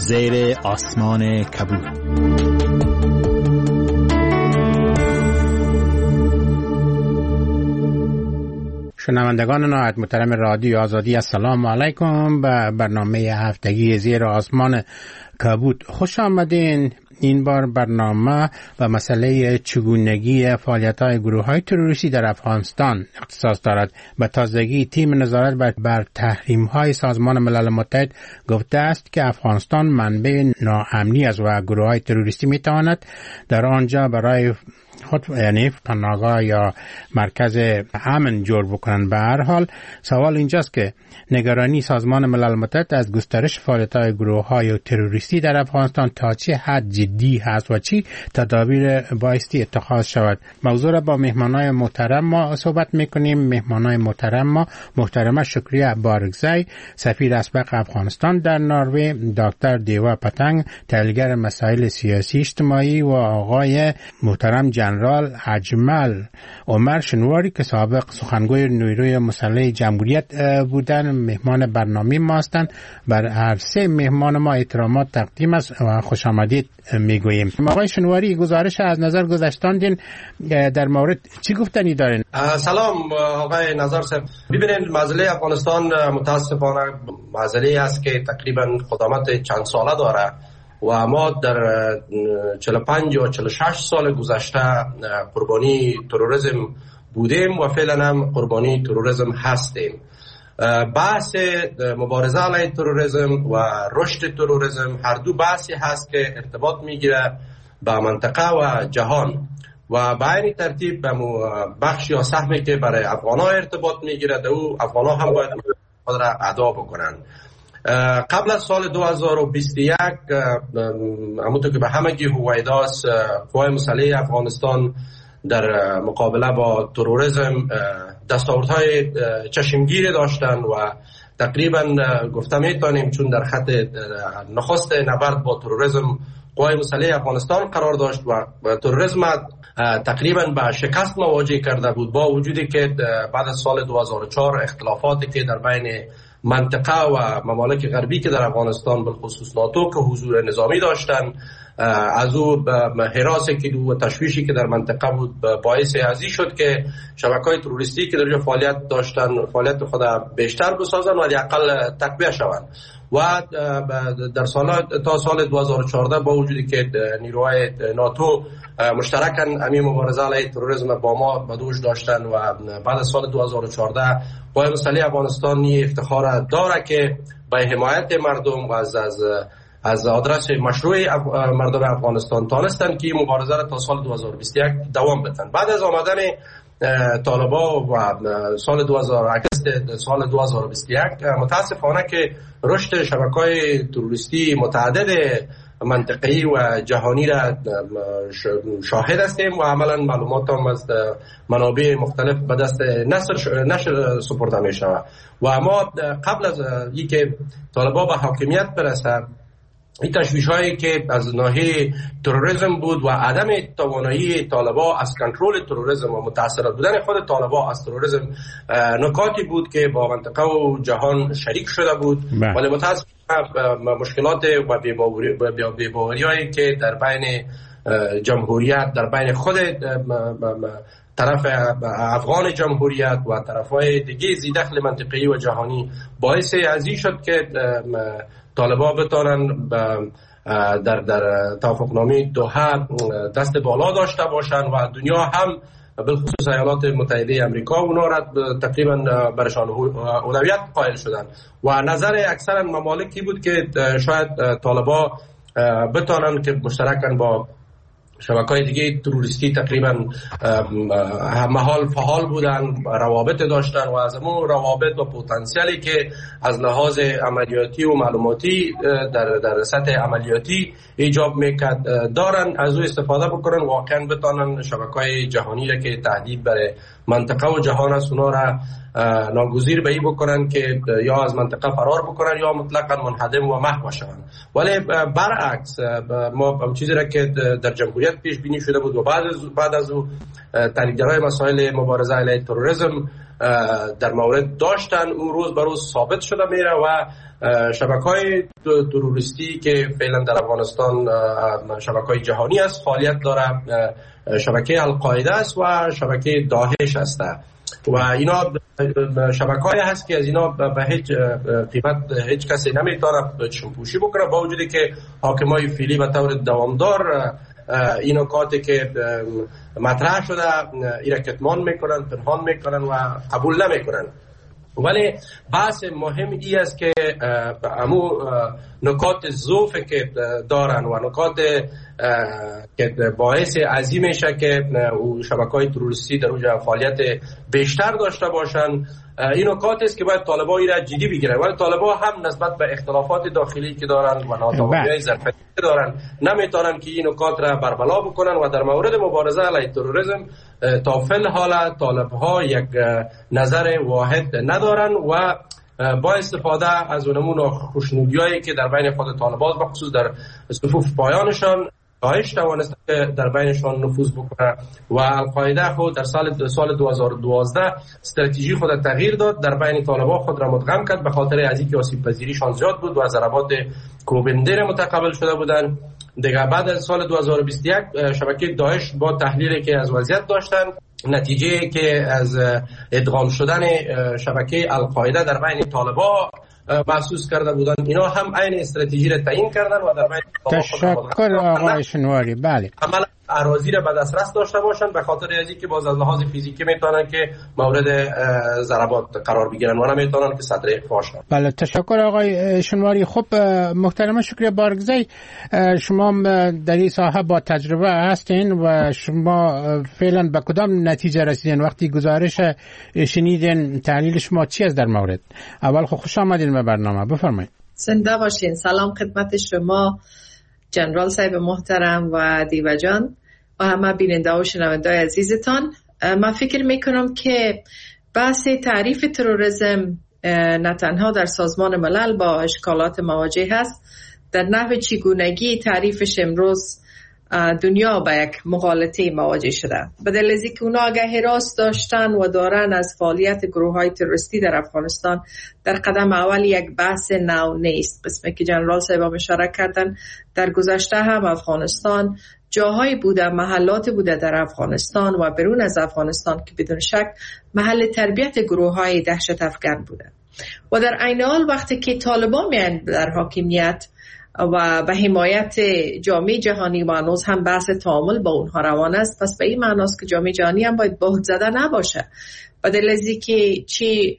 زیر آسمان کبود. شنوندگان نهایت محترم رادیو آزادی، السلام علیکم. به برنامه هفتگی زیر آسمان کبود خوش آمدین. این بار برنامه و مسئله چگونگی فعالیت‌های گروه‌های تروریستی در افغانستان اختصاص دارد. به تازگی تیم نظارت بر تحریم‌های سازمان ملل متحد گفته است که افغانستان منبع ناامنی است و گروه‌های تروریستی می‌تواند در آنجا برای خود یعنی پناهگاه یا مرکز امن جور بکنن. به هر حال سوال اینجاست که نگرانی سازمان ملل متحد از گسترش فعالیت‌های گروه‌های تروریستی در افغانستان تا چه حد جدی هست و چی تدابیر بایستی اتخاذ شود. موضوع را با مهمانای محترم ما صحبت می‌کنیم. مهمانای محترم ما محترمه شکریه بارگزی، سفیر اسبق افغانستان در نروژ، دکتر دیوا پتنگ، تحلیلگر مسائل سیاسی اجتماعی و آقای محترم جنرال اجمل عمر شنواری که سابق سخنگوی نیروی مسلح جمهوریت بودن مهمان برنامه ما هستند. بر هر سه مهمان ما احترامات تقدیم است و خوش آمدید میگوییم. آقای شنواری، گزارش از نظر گذاشتاندین در مورد چی گفتنی دارین؟ سلام آقای نظر صاحب. ببینید مسئله افغانستان متاسفانه مسئله است که تقریبا قدامت چند ساله داره و ما در 45 یا 46 سال گذشته قربانی تروریسم بودیم و فعلا هم قربانی تروریسم هستیم. بحث مبارزه علیه تروریسم و رشد تروریسم هر دو بحثی هست که ارتباط میگیره با منطقه و جهان و به این ترتیب به بخش یا سهمی که برای افغان‌ها ارتباط میگیره در او افغان‌ها هم باید خود را ادا بکنن. قبل از سال 2021 همونطور که به همگی هویداست قوای مسلح افغانستان در مقابله با تروریسم دستاوردهای چشمگیری داشتن و تقریبا گفته میتونیم چون در خط نخست نبرد با تروریسم قوای مسلح افغانستان قرار داشت و تروریسم تقریبا به شکست مواجه کرده بود، با وجودی که بعد از سال 2004 اختلافاتی که در بین منطقه و ممالک غربی که در افغانستان بالخصوص ناتو که حضور نظامی داشتن، از او حراسی که و تشویشی که در منطقه بود باعث ازی شد که شبکه‌های تروریستی که در جا فعالیت داشتن فعالیت خود بیشتر بسازن و اقل تقویه شوند و در تا سال 2014 با وجودی که نیروهای ناتو مشترکاً همین مبارزه علیه تروریسم با ما بدوش داشتن و بعد از سال 2014 قوای مسلح افغانستان افتخار داره که به حمایت مردم و از آدرس مشروع مردم افغانستان تانستن که مبارزه را تا سال 2021 دوام بدن. بعد از آمدن طالبا و سال 2021 متاسفانه که رشد شبکه‌های تروریستی متعدد منطقه‌ای و جهانی را شاهد هستیم و عملا معلومات هم از منابع مختلف به دست نشر سپرده می شود و ما قبل از اینکه طالبا به حاکمیت برسه این تشویش هایی که از ناحیه تروریسم بود و عدم توانایی طالبا از کنترل تروریسم و متاثر بودن خود طالبا از تروریسم نکاتی بود که با منطقه و جهان شریک شده بود، ولی متاسفانه مشکلات و بی‌باوری هایی که در بین جمهوریت در بین خود طرف افغان جمهوریت و طرفهای دیگه زیدخل منطقه‌ای و جهانی باعث ازی شد که طالبا بتونن در توافقنامه دوحه دست بالا داشته باشن و دنیا هم بالخصوص ایالات متحده امریکا اونا را تقریبا برشان اولویت قائل شدن و نظر اکثر ممالکی بود که شاید طالبا بتونن که مشترکاً با شبکه‌های دیگه تروریستی تقریبا محال فعال بودن، روابط داشتن و از اون روابط و پتانسیلی که از لحاظ عملیاتی و معلوماتی در سطح عملیاتی ایجاب میکرد دارن، از او استفاده بکنن، واقعا بتونن شبکه‌های جهانی را که تهدید برای منطقه و جهان است اونا را ناگزیر به این بکنن که یا از منطقه فرار بکنن یا مطلقاً منهدم و محو شوند. ولی برعکس ما چیزی را که در جمهوریت پیش بینی شده بود و بعد از او تحلیلگرای مسائل مبارزه علیه تروریسم در مورد داشتن اون روز به روز ثابت شده میره و شبکه‌های تروریستی که فعلا در افغانستان شبکه‌های جهانی است فعالیت داره، شبکه القاعده است و شبکه داعش است و اینا شبکه‌ای هست که از اینا به هیچ قیمت هیچ کسی نمیتونه چشم‌پوشی بکنه، با وجودی که حاکمای فعلی به طور دوامدار این نکاتی که مطرح شده اینا کتمان میکنن، پنهان میکنن و قبول نمیکنن. ولی بحث مهم ای است که امو نکات ضعف که دارن و نکات که باعث عظیم میشه که شبکه‌های تروریستی در اونجا فعالیت بیشتر داشته باشن، این نکات است که باید طالبان را جدی بگیرن. ولی طالبان هم نسبت به اختلافات داخلی که دارن و ناتوانی‌های ظرفیتی که دارن نمیتونن که این نکات را بربلا بکنن و در مورد مبارزه علیه تروریسم تا فل حال طالب‌ها یک نظر واحد ندارن و با استفاده از نمونه خوشنودی‌هایی که در بین خود طالبان به خصوص در صفوف پایانشان داعش توانسته در بینشان نفوذ بکنه و القاعده خود در سال 2012 استراتژی خود تغییر داد، در بین طالبان خود را مدغم کرد به خاطر از اینکه آسیب پذیریشان زیاد بود و ضربات کوبنده متقبل شده بودند. دیگه بعد از سال 2021 شبکه داعش با تحلیلی که از وضعیت داشتن، نتیجه که از ادغام شدن شبکه القاعده در بین طالبان محسوس کرده بودن، اینا هم عین استراتژی را تعیین کردن و در بین تشکر آقای شنواری. بله، عملا اراضی را به دسترس داشته باشن به خاطر ازی که باز از لحاظ فیزیکی میتونن که مورد ضربات قرار بگیرن و نمیتونن که صدر اخفا شن. بله، تشکر آقای شنواری. خب محترم شکریه بارگزی، شما در این ساحه با تجربه هستین و شما فعلا به کدام نتیجه رسیدین وقتی گزارش شنیدین؟ تحلیل شما چی است در مورد؟ اول خوش آمدین به برنامه، بفرمایید. زنده باشین. سلام خدمت شما جنرال صاحب محترم و دیو جان و همه بیننده و شنونده عزیزتان. من فکر میکنم که بحث تعریف تروریسم نه تنها در سازمان ملل با اشکالات مواجه هست، در نحو چگونگی تعریفش امروز دنیا با یک مغالطه مواجه شده. به دلیل از اینکه اونا آگاهی راست داشتن و دارن از فعالیت گروه‌های تروریستی در افغانستان، در قدم اول یک بحث نو نیست. قسمی که جنرال صاحب اشاره کردن، در گذشته هم افغانستان جاهایی بوده، محلات بوده در افغانستان و برون از افغانستان که بدون شک محل تربیت گروه‌های دهشت افکن بوده و در عین حال وقتی که طالبان میان در حاکمیت و به حمایت جامعه جهانی و هنوز هم بحث تعامل با اونها روان است، پس به این معناست که جامعه جهانی هم باید بهت زده نباشه. بدل از اینکه چی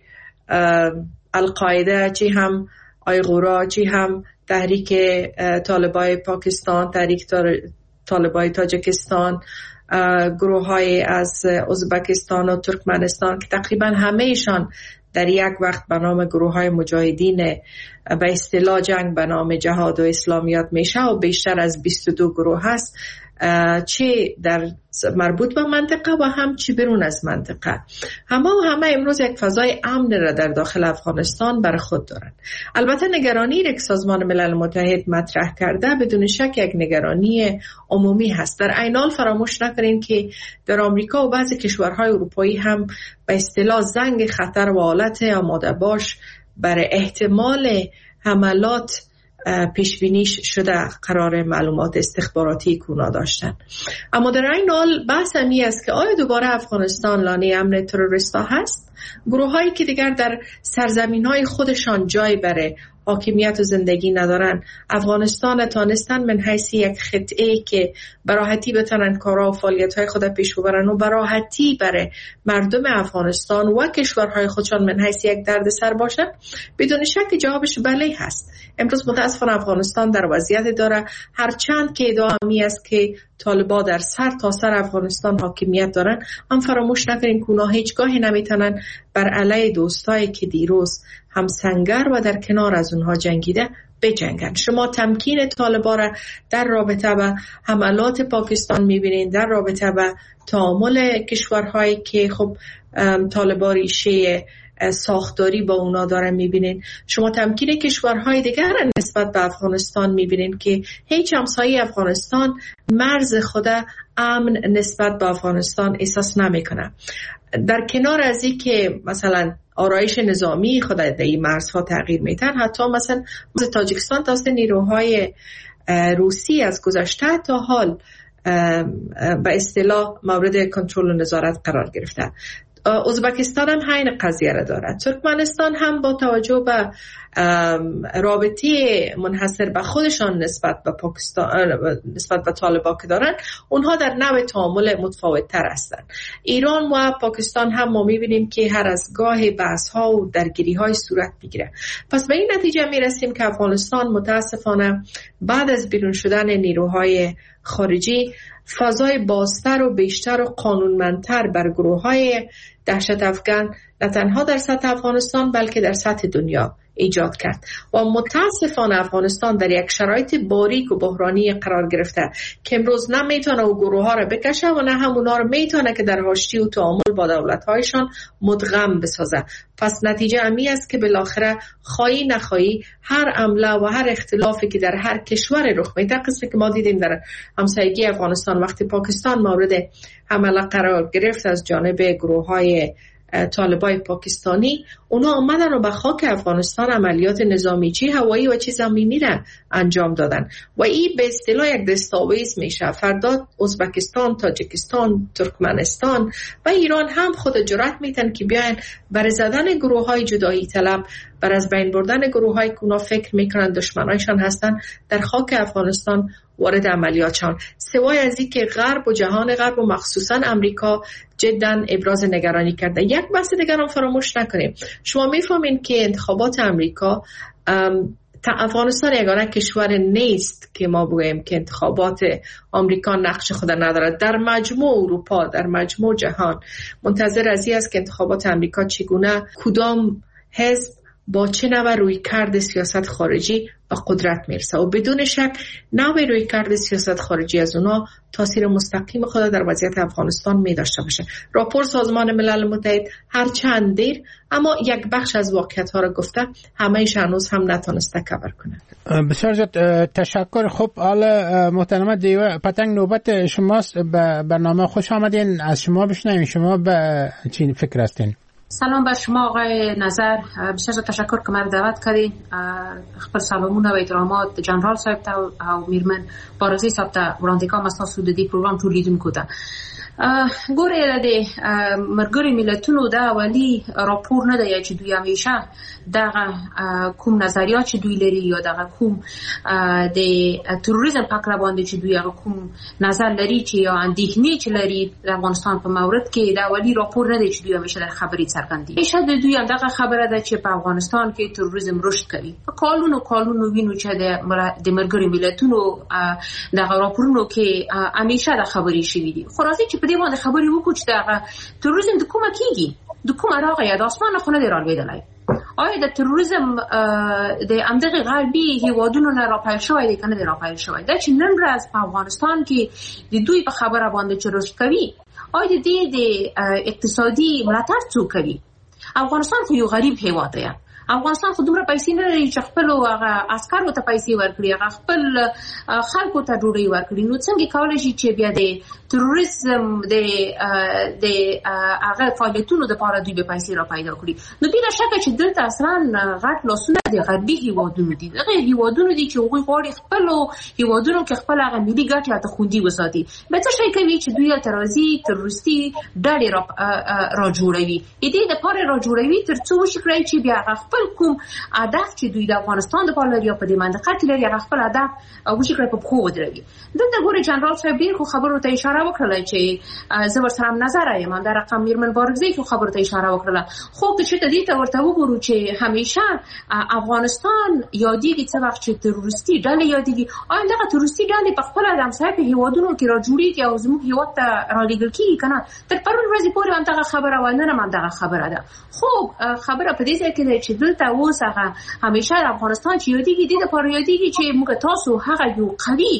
القاعده، چی هم آیغورا، چی هم تحریک طالبای پاکستان، تحریک طالبای تاجیکستان، گروه های از ازبکستان و ترکمنستان که تقریبا همه ایشان در یک وقت به نام گروه های مجاهدین به اصطلاح جنگ به نام جهاد و اسلامیات میشه و بیشتر از 22 گروه هست، چه در مربوط به منطقه و هم چه برون از منطقه. همه امروز یک فضای امن را در داخل افغانستان بر خود دارند. البته نگرانی را که سازمان ملل متحد مطرح کرده بدون شک یک نگرانی عمومی هست. در عین حال فراموش نکنین که در آمریکا و بعضی کشورهای اروپایی هم به اصطلاح زنگ خطر و حالت آماده باش برای احتمال حملات پیش بینیش شده قرار معلومات استخباراتی کونا داشتن. اما در این حال بحث همی است که آیا دوباره افغانستان لانه امن تروریستا هست؟ گروه هایی که دیگر در سرزمین های خودشان جای برای حاکمیت و زندگی ندارن، افغانستان تانستن من حیث یک خطعه که براحتی بتونن کارا و فعالیت های خود پیش ببرن و براحتی برای مردم افغانستان و کشورهای خودشان من حیث یک درد سر باشه؟ بدون شک جوابش بله هست. امروز متاسفانه افغانستان در وضعیت داره، هرچند که ادعا می است که طالبان در سر تا سر افغانستان حاکمیت دارن، هم فراموش نکنیم که اونا هیچگاهی نمیتونن بر علیه دوستایی که دیروز هم سنگر و در کنار از اونها جنگیده بجنگن. شما تمکین طالبان را در رابطه با حملات پاکستان میبینید، در رابطه با تعامل کشورهایی که خب طالبان ریشه ساختاری با اونا داره میبینین. شما تمکین کشورهای دیگر نسبت به افغانستان میبینین که هیچ همسایه افغانستان مرز خود امن نسبت به افغانستان احساس نمیکنه. در کنار از این که مثلا آرایش نظامی خود در این مرزها تغییر میتن، حتی مثلا تاجیکستان توسط نیروهای روسی از گذشته تا حال به اصطلاح مورد کنترل و نظارت قرار گرفته. ازبکستان هم همین قضیه را دارد. ترکمنستان هم با توجه به رابطه منحصر به خودشان نسبت به پاکستان، نسبت به طالبان که دارن، اونها در نوع تعامل متفاوت تر هستند. ایران و پاکستان هم ما میبینیم که هر از گاه بحث ها و درگیری های صورت میگیره. پس به این نتیجه میرسیم که افغانستان متاسفانه بعد از بیرون شدن نیروهای خارجی فضای بازتر و بیشتر و قانونمندتر بر گروه‌های دهشت افغان نه تنها در سطح افغانستان بلکه در سطح دنیا ایجاد کرد و متاسفانه افغانستان در یک شرایط باریک و بحرانی قرار گرفته که امروز نه میتونه او گروه ها را بکشه و نه همونا را میتونه که در حاشیه و تعامل با دولت هایشان مدغم بسازه. پس نتیجه امی است که بالاخره خواهی نخواهی هر عمله و هر اختلافی که در هر کشور رخ میده، قصه که ما دیدیم در همسایگی افغانستان وقتی پاکستان مورد حمله قرار گرفت از جانب گروه های طالبای پاکستانی، اونا آمدن و به خاک افغانستان عملیات نظامی چی هوایی و چی زمینی را انجام دادن و این به اصطلاح یک دستاویز میشه. فردا ازبکستان، تاجیکستان، ترکمنستان و ایران هم خود جرأت میتن که بیاین بر زدن گروه های جدایی طلب، بر از بین بردن گروه های که اونا فکر میکنن دشمنایشان هستن، در خاک افغانستان وارد عملیات شدن. سوای از این که غرب و جهان غرب و مخصوصا امریکا جدا ابراز نگرانی کرده. یک بحث دیگر هم فراموش نکنیم. شما میفهمین که انتخابات امریکا، افغانستان یگانه کشور نیست که ما بگوییم که انتخابات آمریکا نقش خود ندارد. در مجموع اروپا، در مجموع جهان منتظر از این است که انتخابات امریکا چگونه، کدام حزب با چه نوع روی کرد سیاست خارجی به قدرت میرسه و بدون شک نوع روی کرد سیاست خارجی از اونا تاثیر مستقیم خود در وضعیت افغانستان می داشته باشه. راپور سازمان ملل متحد هر چند دیر اما یک بخش از واقعیت ها را گفته، همه‌اش هنوز هم نتونسته کور کنه. بسیار زیاد تشکر. خب حالا محترمه دیوه پتنگ نوبت شماست. به برنامه خوش آمدین. از شما بشنویم، شما به چی فکر هستین؟ سلام بر شما آقای نظر، بسیار تشکر که مرا دعوت کردین. خپل سلامونه و احترامات جنرال صاحب ته او میرمن بارزی صاحب ته وړاندې کوم. تاسو د دې پروګرام ټول لیدونکو ته ګوره د مرګري ملتونو دا اولی راپور نه دی چې دوی همیشه دغه کوم نظریات چې دوی لري یا دغه کوم د تروریزم په اړه باندې چې دوی هغه کوم نظر لري چې یا اندېښنې چې لري د افغانستان په مورد کې دا اولی راپور نه دی چې دوی همیشه در خبري څرګندوي. همیشه د دوی دغه خبره ده چې په افغانستان کې تروریزم رشد کوي. کالونو وینو چې د مرګري ملتونو دغه راپورونو کې همیشه د خبري شوي دي. خو راځي چې په دې باندې خبرې وکړو چې دا تروریزم د کومه کیږي، د کومه راغی، د اسمانه خو نه دی رالوېدلی. آیا د تروریزم د همدغه غربي هیوادونو نه راپیل شوی دی که نه دی راپیل شوی؟ دا چې نن ورځ په افغانستان کې د دوی په خبره باندې چې رشد کوي، آیا د دې د اقتصادي ملاتړ څوک کوي؟ افغانستان خو یو غریب هیواد دی. افغانستان خو دومره پیسې نه لري چې خپل هغه عسکرو ته پیسې ورکړي، هغه خپل خلکو ته ډوډۍ ورکړي. نو څنګه کولی شي چې بیا د تروریزم د هغه فعالیتونو دپاره دوی به پیسې را پیدا کړي؟ نو بلا شکه چې دلته اصلا غټ لاسونه د غربي هیوادونو دي. دغه هیوادونو دي چې هغوی غواړي خپلو هیوادونو کې خپل هغه ملي ګټې هلته خوندي وساتي. بیا څه شی کوي چې دوی هلته راځي تروریستي ډلې را جوړوي، د دې دپاره را جوړوي تر څو وشي کړی چې بیا هغه خپل کوم هدف چې دوی د افغانستان دپاره لري یا په دې منطقه کې لري هغه خپل هدف وشي کړی په پښو ودروي. دلته ګورې جنرال صاحب ډېر خو خبرو ته اشاره وکړله چې زه ورسره هم نظر یم. همدا رقم میرمن بارکزی خو خبرو ته اشاره وکړله. خو که چېرته دې ته ورته وګورو چې همیشه افغانستان یادېږي څه وخت چې تروریستي ډلې یادېږي، آیا دغه تروریستي ډلې په خپله د همسایه په هېوادونو کې را جوړېږي او زموږ هېواد ته رالېږل کېږي که نه؟ تر پرون ورځې پورې همدغه خبره وه، نن هم همدغه خبره ده. خو خبره په دې ځای کې ده چې دلته اوس هغه همیشه افغانستان چې یادېږي د لپاره یادېږي چې موږ تاسو هغه یو قوي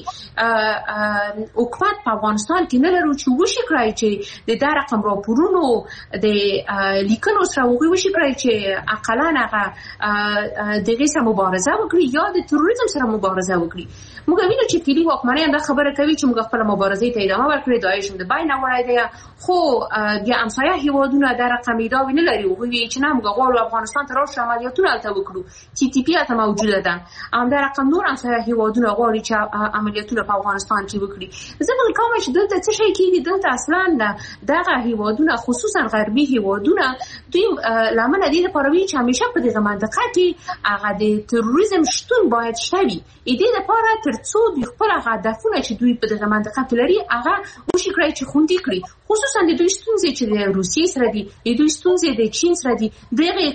حکومت په افغانستان کې نه لرو چې وشي کړای چې د دا رقم راپورونو د لیکنو سره وشي کړای چې اقلا هغه دغه سره مبارزه وکړي یا د تروریزم سره مبارزه وکړي. موږ وینو چې فعلي واکمنۍ هم دا خبره کوي چې موږ خپل مبارزې ته ادامه ورکړو، داعش هم د بین وړای دی، خو بیا همسایه هیوادونه دا رقم ادعا نه لري او وایي چې نه موږ غواړو افغانستان ته راشو عملیاتونه هلته وکړو. ټي ټي پی هم موجوده ده، هم دا رقم نور همسایه هیوادونه غواړي چې عملیاتونه په افغانستان کې وکړي. زه فکر کوم چې دلته څه شي کېږي، دلته اصلا دغه هیوادونه خصوصا غربي هیوادونه دوی لامل دي لپاره وی چې همیشه په دغه منطقه کې هغه د تروریزم شتون باید شوي دې لپاره ترڅو دوی خپل هدفونه چې دوی په دغه منطقه کې لري هغه وشي کړی چې خوندي کړي، خصوصا د دوی ستونزې چې د روسیې سره دي، د دوی ستونزې د چین سره دي، دغه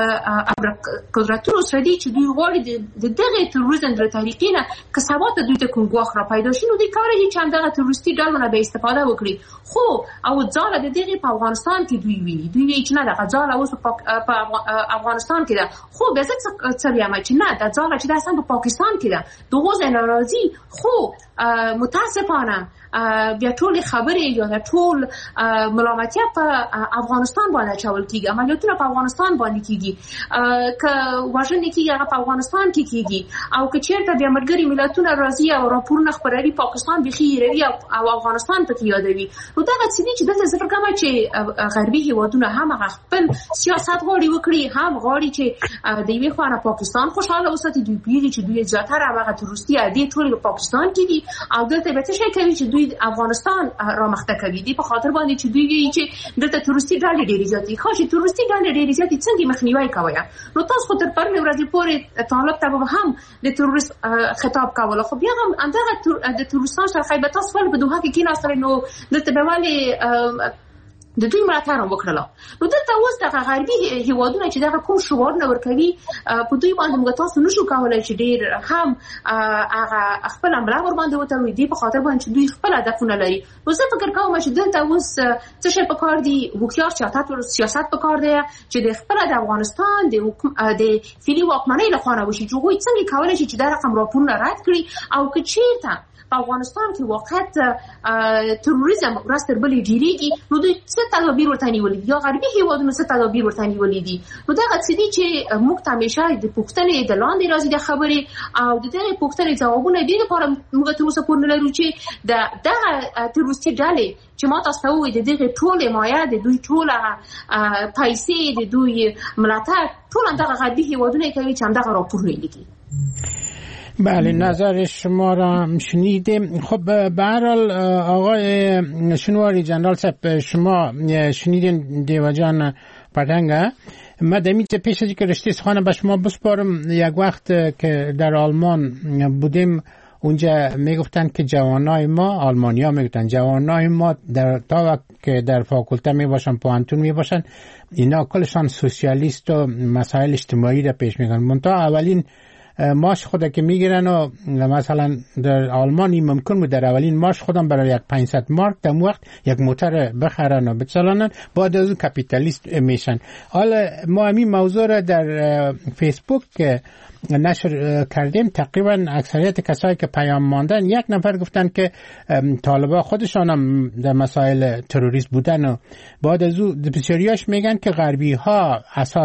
قدرتونو سره دي چې دوی غواړي د دغه تروریزم د طریقې نه که سبا ته دوی ته کوم ګواښ را پیدا شي نو دوی کولی شي چې همدغه تروریستي ډلونه به استفاده وکړي. خو او ځاله د دغه په افغانستان کې دوی ویلي چې نه دغه ځاله اوس په افغانستان کې ده، خو بیا زه څه وایم چې نه دا ځاله چې ده اصلا په پاکستان کې ده، دغه ځای نه راځي. خو متاسفانه بیا ټول خبرې یا ټول ملامتیا په افغانستان باندې چول کیږي، عملیاتونه په افغانستان باندې کیږي، که وژنې کیږي هغه په افغانستان کې کیږي، او که چیرته بیا ملګري ملتونه راځي او راپورونه خپروي پاکستان بيخي هیروي او افغانستان ته یادوي. نو دا څه دي چې دلته زه فکر کوم چې غربي هیوادونه هم هغه خپل سیاست غواړي وکړي، هم غواړي چې د یوې خوا پاکستان خوشاله وساتي. دوی پیږي چې دوی زیاتره هغه تروریستي عادي ټول په پاکستان کې دي او دلته به څه شي کوي چې دوی افغانستان را مخته کوي. دي په خاطر باندې چې دوی وایي چې دلته تروریستي ډلې ډېرې زیاتې دي. خو چې تروریستي ډلې ډېرې زیاتې څنګه مخنیوي کوي؟ نو تاسو خو تر پرونۍ ورځې پورې طالب ته هم د تروریست خطاب کاوه، خو بیا هم همدغه د تروریستانو سره خیبه تاسو ول په دوحه کې کېناستل، نو دلته به ولې د دوی ملاتړ وکړله؟ نو دلته اوس دغه غربي هیوادونه چې دغه کوم شعارونه ورکوي په دوی باندې موږ تاسو نشو کولی چې ډېر هم هغه خپل املا ور باندې وتړو، دي په خاطر باندې چې دوی خپل هدفونه لري. نو زه فکر کوم چې دلته اوس څه شی پکار دي، هوښیار سیاست پکار دی چې د خپل د افغانستان د فعلي واکمنۍ لخوا نه وشي چې هغوی څنګه کولی شي چې دا رقم راپورونه رد کړي، او که چېرته په افغانستان کې واقعیت تروریزم ورځ تر بلې ډېرېږي نو دوی څه تدابیر ورته نیولي دي یا غربي هیوادونو څه تدابیر ورته نیولي دي. نو دغه څه دي چې موږ ته همیشه د پوښتنې د لاندې راځي د خبرې او د دغې پوښتنې ځوابونه دې لپاره موږ تر اوسه پورې نه لرو چې دغه تروریستي ډلې چې ما تاسو ته ووایي د دغې ټولې مایه د دوی ټوله پیسې د دوی ملاتړ ټول همدغه غربي هیوادونه کوي چې همدغه راپورونه لیکي. بله، نظر شما را شنیدیم. خب به هر حال آقای شنواری جنرال صاحب، شما شنیدین دیو جان پتنگه. من دمیت پیش از که رشته سخانه به شما بسپارم، یک وقت که در آلمان بودیم اونجا میگفتن که جوانای ما، آلمانیا میگفتن جوانای ما تا وقت که در فاکولته میباشن، پوهنتون میباشن، اینا کلشان سوسیالیست و مسائل اجتماعی را پیش میگن. منتها اولین ماش خود که میگیرن و مثلا در آلمانی ممکن بود در اولین ماش خودم برای یک 500 مارک در وقت یک موتر بخرن و بچلانن، بعد از اون کپیتالیست میشن. حالا ما همین موضوع را در فیسبوک نشر کردیم. تقریبا اکثریت کسایی که پیام ماندن، یک نفر گفتن که طالبا خودشان هم در مسائل تروریست بودن و بعد از اون بسیاریاش میگن که غربی ها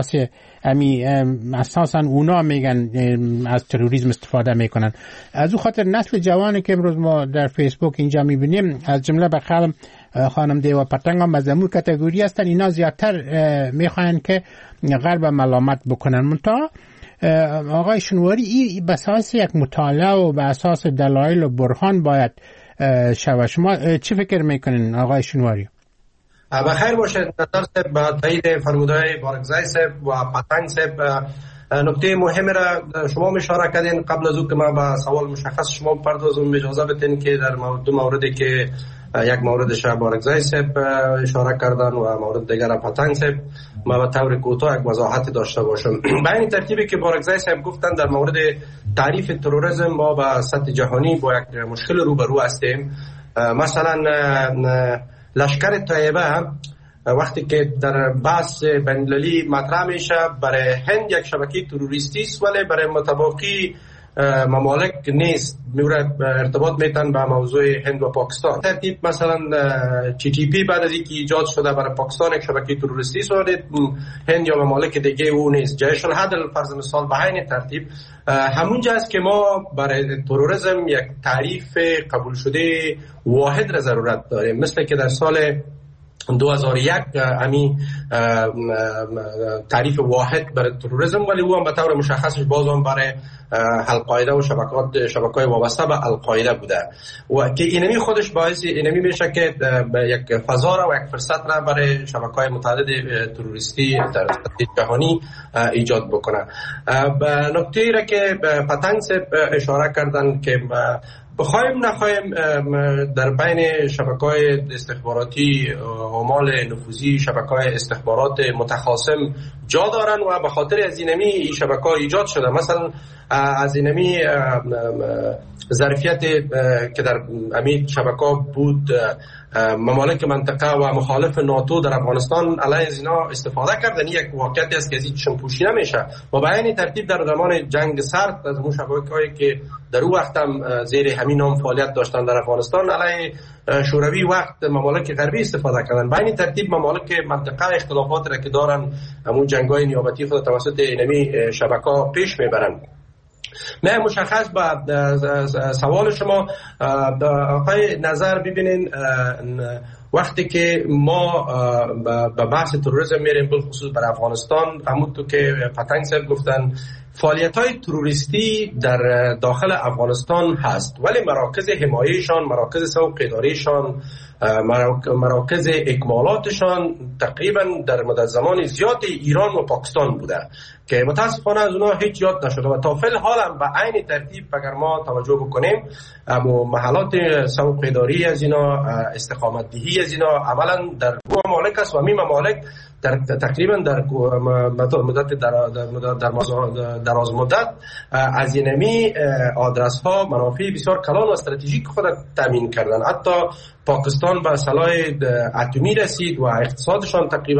اساسا اونا میگن از تروریسم استفاده میکنن. از اون خاطر نسل جوانی که امروز ما در فیسبوک اینجا میبینیم، از جمله بخرم خانم دیوا پتنگ هم از امون کاتگوری هستن، اینا زیادتر میخواین که غرب ملامت بکنن. منتها آقای شنواری، این بساس یک مطالعه و به اساس دلایل و برهان باید شود. شما چی فکر میکنین آقای شنواری؟ بخیر باشید. نظر صاحب با تایید فرمودهای بارکزای صاحب و پتنگ صاحب نکته مهمی را شما اشاره کردین. قبل از او که ما با سوال مشخص شما بپردازم، اجازه بدین که در دو موردی که یک موردش بارکزای صاحب اشاره کردن و مورد دیگر پتنگ صاحب ما به طور کوتاه یک وضاحت داشته باشم. به این ترتیبی که بارکزای صاحب گفتن در مورد تعریف تروریسم ما به سطح جهانی با یک مشکل روبرو هستیم. مثلا لشکر طیبه وقتی که در بحث بین‌المللی مطرح میشه برای هند یک شبکه تروریستی است، ولی برای متباقی ممالک نیست. ارتباط میتن به موضوع هند و پاکستان. ترتیب مثلا TTP بعد از اینکه ایجاد شده برای پاکستان یک شبکه تروریستی است، هند یا ممالک دیگه او نیست. جیش العدل فرض مثال به همین ترتیب همونجا است که ما برای تروریسم یک تعریف قبول شده واحد را ضرورت داریم، مثل که در سال 2001 امی تعریف واحد برای تروریسم، ولی او هم به طور مشخصش باز هم برای القاعده و شبکه‌های وابسته به القاعده بوده و که اینمی خودش باعث اینمی میشه که یک فضا را و یک فرصت را برای شبکه‌های متعدد تروریستی در سطح جهانی ایجاد بکنه. به نکته‌ای را که پتنگ اشاره کردن که بخوایم نخوایم در بین شبکه‌های استخباراتی عمال نفوذی، شبکه‌های استخبارات متخاصم جا دارن و به خاطر از اینمی این شبکه‌ها ایجاد شده. مثلا از اینمی ظرفیت که در همین شبکه‌ها بود ممالک منطقه و مخالف ناتو در افغانستان علیه از اینا استفاده کردن. یک واقعیتی است که از این چشم‌پوشی نمیشه و به این ترتیب در زمان جنگ سرد از اون شبکه‌هایی که در اون وقت هم زیر همین نام فعالیت داشتن در افغانستان علیه شوروی وقت ممالک غربی استفاده کردن. به این ترتیب ممالک منطقه اختلافات را که دارن همون جنگ‌های نیابتی خود توسط اینمی شبکه‌ها پیش میبرن. نه مشخص با سوال شما آقای نظر ببینین، وقتی که ما به بحث تروریسم میریم بالخصوص برای افغانستان، همونطور که پتنگ صاحب گفتن فعالیت‌های تروریستی در داخل افغانستان هست، ولی مراکز حمایهشان، مراکز سوق اداریشان، مراکز اکمالاتشان تقریبا در مدت زمان زیاد ایران و پاکستان بوده که متاسفانه از اونها هیچ یاد نشده و تا فعل حال هم به عین ترتیب اگر ما توجه بکنیم محلات سوق اداری از اینا، استقامت دهی از اینا عملا در ممالک است و همین ممالک در تقریبا در مدت دراز مدت از اینمی آدرس ها منافع بسیار کلان و استراتژیک خود تامین کردن. حتی پاکستان به سلاح اتمی رسید و اقتصادشان تقریبا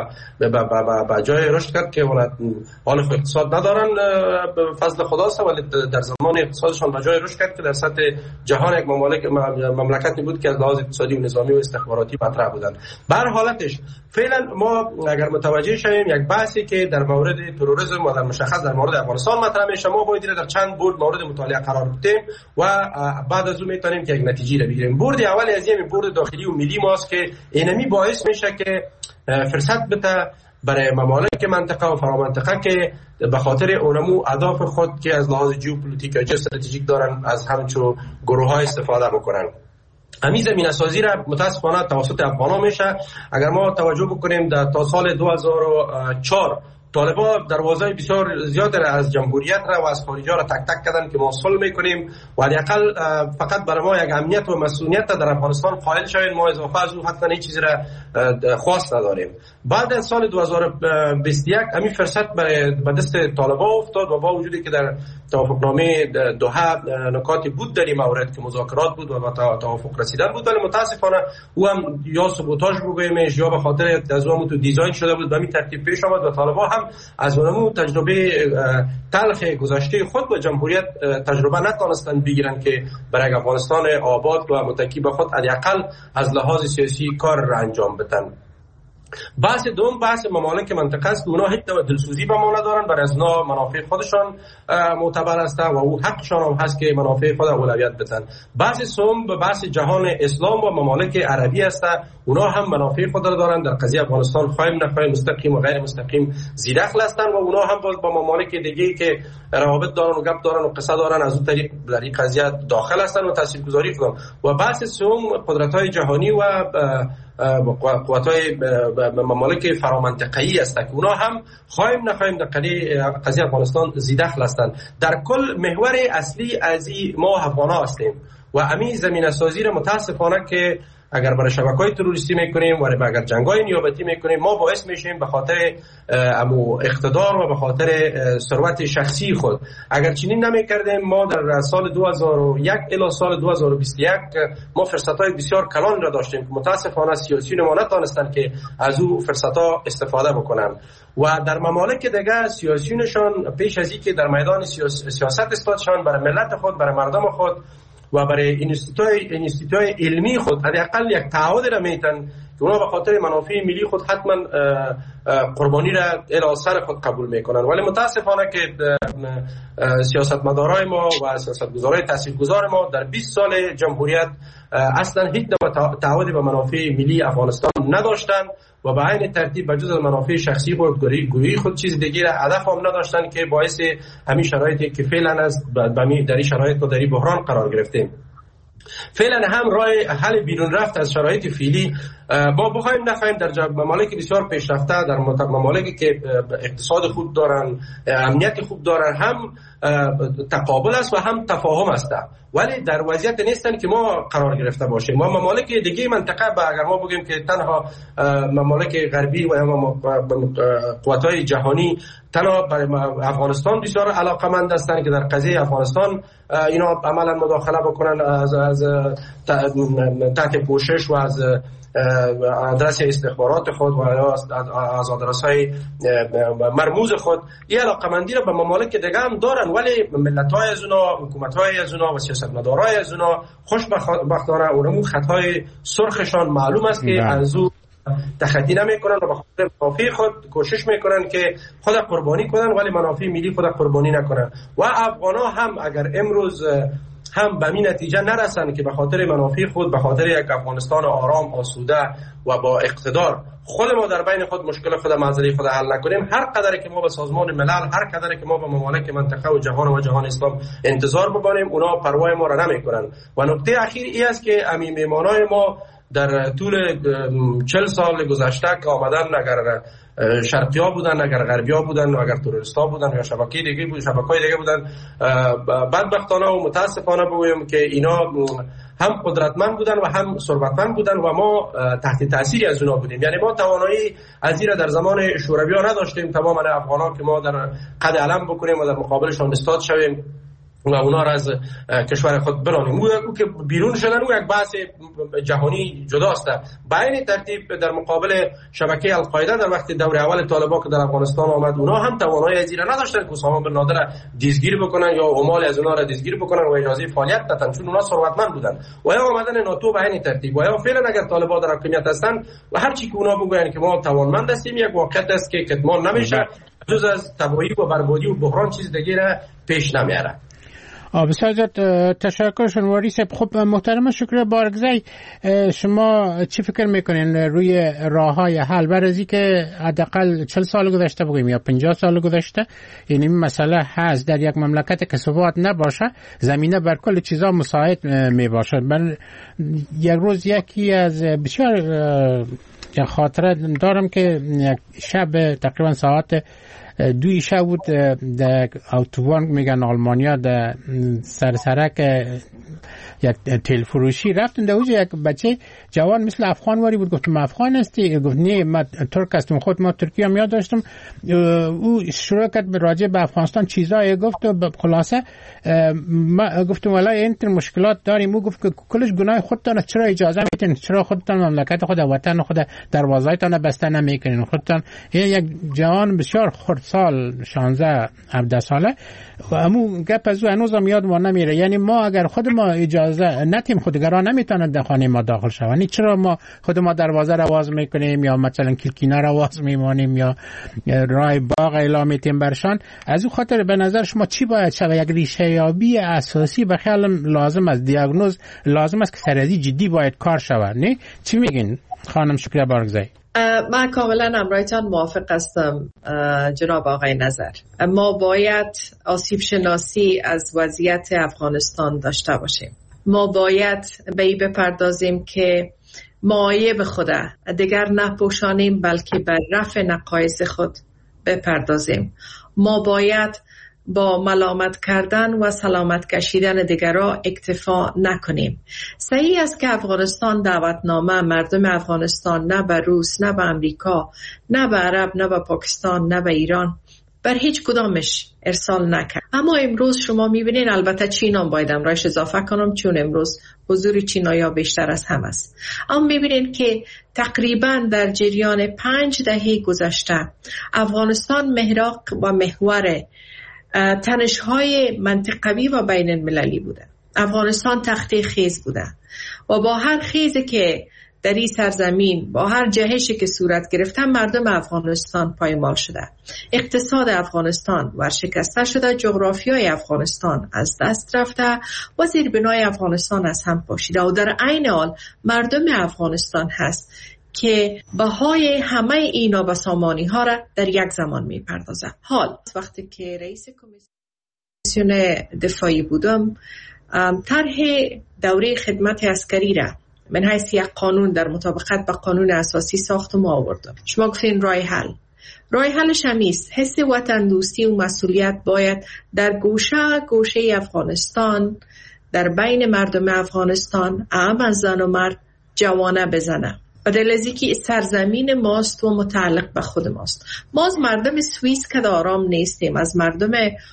به جای رشد کرد که حال اقتصاد ندارن فضل خداست، ولی در زمان اقتصادشان به جای رشد کرد که در سطح جهان یک مملکتی بود که از لحاظ اقتصادی و نظامی و استخباراتی مطرح بودن. به هر حالتش فعلا ما اگر متوجه شویم یک بحثی که در مورد تروریسم و در مشخص در مورد افغانستان مطرح میشه، ما باید در چند برد مورد مطالعه قرار بدیم و بعد از اون میتونیم که یک نتیجه رو بگیریم. برد اولی از این برد داخلی و ملی ماست که اینمی باعث میشه که فرصت بده برای ممالک منطقه و فرامنطقه که به خاطر اونمو اهداف خود که از لحاظ ژئوپلیتیک و استراتژیک دارن از همچون گروه ها استفاده بکنن. همین زمینه سازی را متاسفانه توسط افغان‌ها میشه. اگر ما توجه بکنیم تا سال 2004 طالبان دروازه بسیار زیاد از جمهوریت را و از خارجا را تک تک کردن که ما صلح میکنیم و حداقل فقط برای ما یک امنیت و مسئولیت در افغانستان قائل شویم، ما اضافه از اون حتی هیچ چیزی را خواست نداریم. بعد از سال 2021 همین فرصت به دست طالبان افتاد و با وجودی که در توافقنامه دوحه نکاتی بود در این مورد که مذاکرات بود و به توافق رسیدن بود، ولی متاسفانه او هم یا سبوتاژ بگویمش یا به خاطر از اون تو دیزاین شده بود به همین ترتیب پیش آمد و طالبان هم از اونمو تجربه تلخ گذشته خود و جمهوریت تجربه نتونستن بگیرن که برای افغانستان آباد و متکی به خود حداقل از لحاظ سیاسی کار را انجام بدن. بحث دوم بحث ممالک منطقه است که اونا هیچ نوع دلسوزی به ما ندارن، برای از اونا منافع خودشان معتبر است و او حقشان هم هست که منافع خود اولویت بدن. بحث سوم به بحث جهان اسلام و ممالک عربی است، اونا هم منافع خود را دارن در قضیه افغانستان، خواهیم نخواهیم مستقیم و غیر مستقیم زیرخل هستن و اونا هم با ممالک دیگه که روابط دارن و گپ دارن و قصه دارن از اون طریق در این قضیه داخل هستن و تاثیرگذاری کنن. و بحث سوم قدرت‌های جهانی و قوت‌های ممالک فرامنطقه‌ای است که اونا هم خواهیم نخواهیم در قضیه افغانستان زیرخل هستند. در کل محور اصلی از ما افغان‌ها هستیم و همین زمینه سازی را متاسفانه که اگر برای شبکه‌های تروریستی میکنیم و اگر جنگ‌های نیابتی میکنیم ما باعث میشیم به خاطر اقتدار و به خاطر ثروت شخصی خود. اگر چنین نمیکردیم ما در سال 2001 الی سال 2021 ما فرصت‌های بسیار کلان را داشتیم که متاسفانه سیاسیون ما نتونستند که از او فرصت‌ها استفاده بکنن و در ممالک دیگه سیاسیونشان پیش از اینکه در میدان سیاست استادشان برای ملت خود، برای مردم خود و برای انستیتوهای علمی خود حداقل یک تعهد را میتن که اونا به خاطر منافع ملی خود حتما قربانی را الی سر خود قبول میکنن. ولی متاسفانه که سیاستمدارای ما و سیاستگزارای تاثیرگذار ما در 20 سال جمهوریت اصلا هیچ تعهدی به منافع ملی افغانستان نداشتن و به عین ترتیب بجز از منافع شخصی خود گویی خود چیز دیگه هدف هم نداشتن که باعث همین شرایطی که فعلا است در این شرایط و در این بحران قرار گرفتیم. فعلا هم راه حل بیرون رفت از شرایط فعلی با بخوایم نخواهیم در ممالک بسیار پیشرفته، در ممالکی که اقتصاد خوب دارن، امنیت خوب دارن، هم تقابل است و هم تفاهم است، ولی در وضعیت نیستن که ما قرار گرفته باشیم. ما ممالک دیگه منطقه اگر ما بگیم که تنها ممالک غربی و قوت‌های جهانی تنها برای افغانستان بسیار علاقمند هستند که در قضیه افغانستان اینا عملا مداخله بکنن از تحت پوشش و از آدرس استخبارات خود و از آدرس‌های مرموز خود این علاقمندی را به ممالک دیگه هم دارن، ولی ملت‌های از اونا، حکومت‌های از اونا و سیاستمدارای از اونا خوشبختانه اونمو خطای سرخشان معلوم است که از او تخطی نمیکنن و به خاطر منافع خود کوشش میکنن که خود قربانی کنن ولی منافع ملی خود قربانی نکنن. و افغانا هم اگر امروز هم به این نتیجه نرسن که به خاطر منافع خود، به خاطر یک افغانستان آرام، آسوده و با اقتدار خود ما در بین خود مشکل خود معضله خود حل نکنیم، هر قدر که ما به سازمان ملل، هر قدر که ما به ممالک منطقه و جهان اسلام انتظار ببانیم، اونا پروای ما را نمیکنن. و نکته اخیر این است که همین میهمانای ما در طول 40 سال گذشته که آمدن، اگر شرقی‌ها بودن، اگر غربی‌ها بودن، اگر تروریست‌ها بودن یا شبکه‌های دیگه بودن، بدبختانه و متاسفانه بگویم که اینا هم قدرتمند بودن و هم ثروتمند بودن و ما تحت تاثیر از اونا بودیم. یعنی ما توانایی از این در زمان شوروی‌ها نداشتیم تماما افغانان که ما در قد علم بکنیم و در مقابلشان استاد شویم و اونا را از کشور خود برانیم. او که بیرون شدن او یک بحث جهانی جداست. به این ترتیب در مقابل شبکه القاعده در وقت دوره اول طالبان که در افغانستان آمد، اونا هم توانایی از این نداشتن که اسامه بن لادن دیزگیر بکنن یا عمال از اونا را دیزگیر بکنن و اجازه فعالیت ندادن، چون اونا ثروتمند بودن. و یا آمدن ناتو به این ترتیب و یا فعلا اگر طالبان در حکومت هستند و هر چی که اونا بگن که ما توانمند هستیم، یک واقعیت است که کتمان نمیشه، جز از تباهی و بربادی و بحران چیز دیگه را پیش نمیاره. بسیار زیاد تشکر شنواری صاحب. خب محترم شکر بارگزی، شما چی فکر میکنین روی راههای حل برای که حداقل 40 سال گذشته بگویم یا 50 سال گذشته یعنی مسئله هست در یک مملکت که ثبات نباشه، زمینه بر کل چیزا مساعد می باشه. من یک روز یکی از بسیار خاطره دارم که یک شب تقریبا ساعت 2 شب بود در اتوبان میگن آلمانیا در سرک یک تیل فروشی رفتم، در اونجا یک بچه جوان مثل افغان واری بود. گفتم افغان هستی؟ گفت نه من ترک هستم. خود ما ترکی هم یاد داشتم. او شروع کرد به راجع به افغانستان چیزایی گفت و خلاصه ما گفتم والا این مشکلات داریم. او گفت که کلش گناه خودتان، چرا اجازه میدین؟ چرا خودتان مملکت خود، وطن خود، دروازه‌تان بسته نمیکنین خودتان؟ یک جوان بسیار خردسال 16-17 ساله و امو گپ از او هنوزم یاد ما نمیره. یعنی ما اگر خود ما اجازه ندیم، خودگران نمیتونن در خانه ما داخل شوند. چرا ما خود ما دروازه را باز میکنیم یا مثلا کلکینا را باز میمانیم یا راه باغ اعلام میتیم برشان؟ از او خاطر به نظر شما چی باید شود؟ یک ریشه یابی اساسی به خیال لازم است، دیاگنوز لازم است که سرازی جدی باید کار شود. نه چی میگین خانم شکریه بارگزی؟ من کاملا امرایتان موافق هستم جناب آقای نظر. ما باید آسیب شناسی از وضعیت افغانستان داشته باشیم. ما باید به این بپردازیم که معایب خود دیگر نپوشانیم، بلکه بر رفع نقایص خود بپردازیم. ما باید با ملامت کردن و سلامت کشیدن دیگران اکتفا نکنیم. صحیح است که افغانستان دعوتنامه مردم افغانستان نه به روس، نه به امریکا، نه به عرب، نه به پاکستان، نه به ایران بر هیچ کدامش ارسال نکرد. اما امروز شما میبینین، البته چین هم باید امرایش اضافه کنم چون امروز حضور چینایا بیشتر از هم است، اما میبینین که تقریبا در جریان 5 دهه گذشته افغانستان محراق و محور تنش‌های منطقوی و بین المللی بوده. افغانستان تخته خیز بوده و با هر خیزی که در این سرزمین، با هر جهشی که صورت گرفته، مردم افغانستان پایمال شده، اقتصاد افغانستان ورشکسته شده، جغرافیای افغانستان از دست رفته و زیربنای افغانستان از هم پاشیده و در عین حال مردم افغانستان هست که بهای همه اینا و سامانی ها را در یک زمان می پردازه. حال وقتی که رئیس کمیسیون دفاعی بودم، طرح دوره خدمت عسکری را من حیث یک قانون در مطابقت با قانون اساسی ساختم و آوردم. شما گفتین راه حلش همیست. حس وطن دوستی و مسئولیت باید در گوشه افغانستان، در بین مردم افغانستان، اعم زن و مرد، جوانه بزنه. بدل از اینکه سرزمین ماست و متعلق به خود ماست. ما از مردم سوئیس که آرام نیستیم، از مردم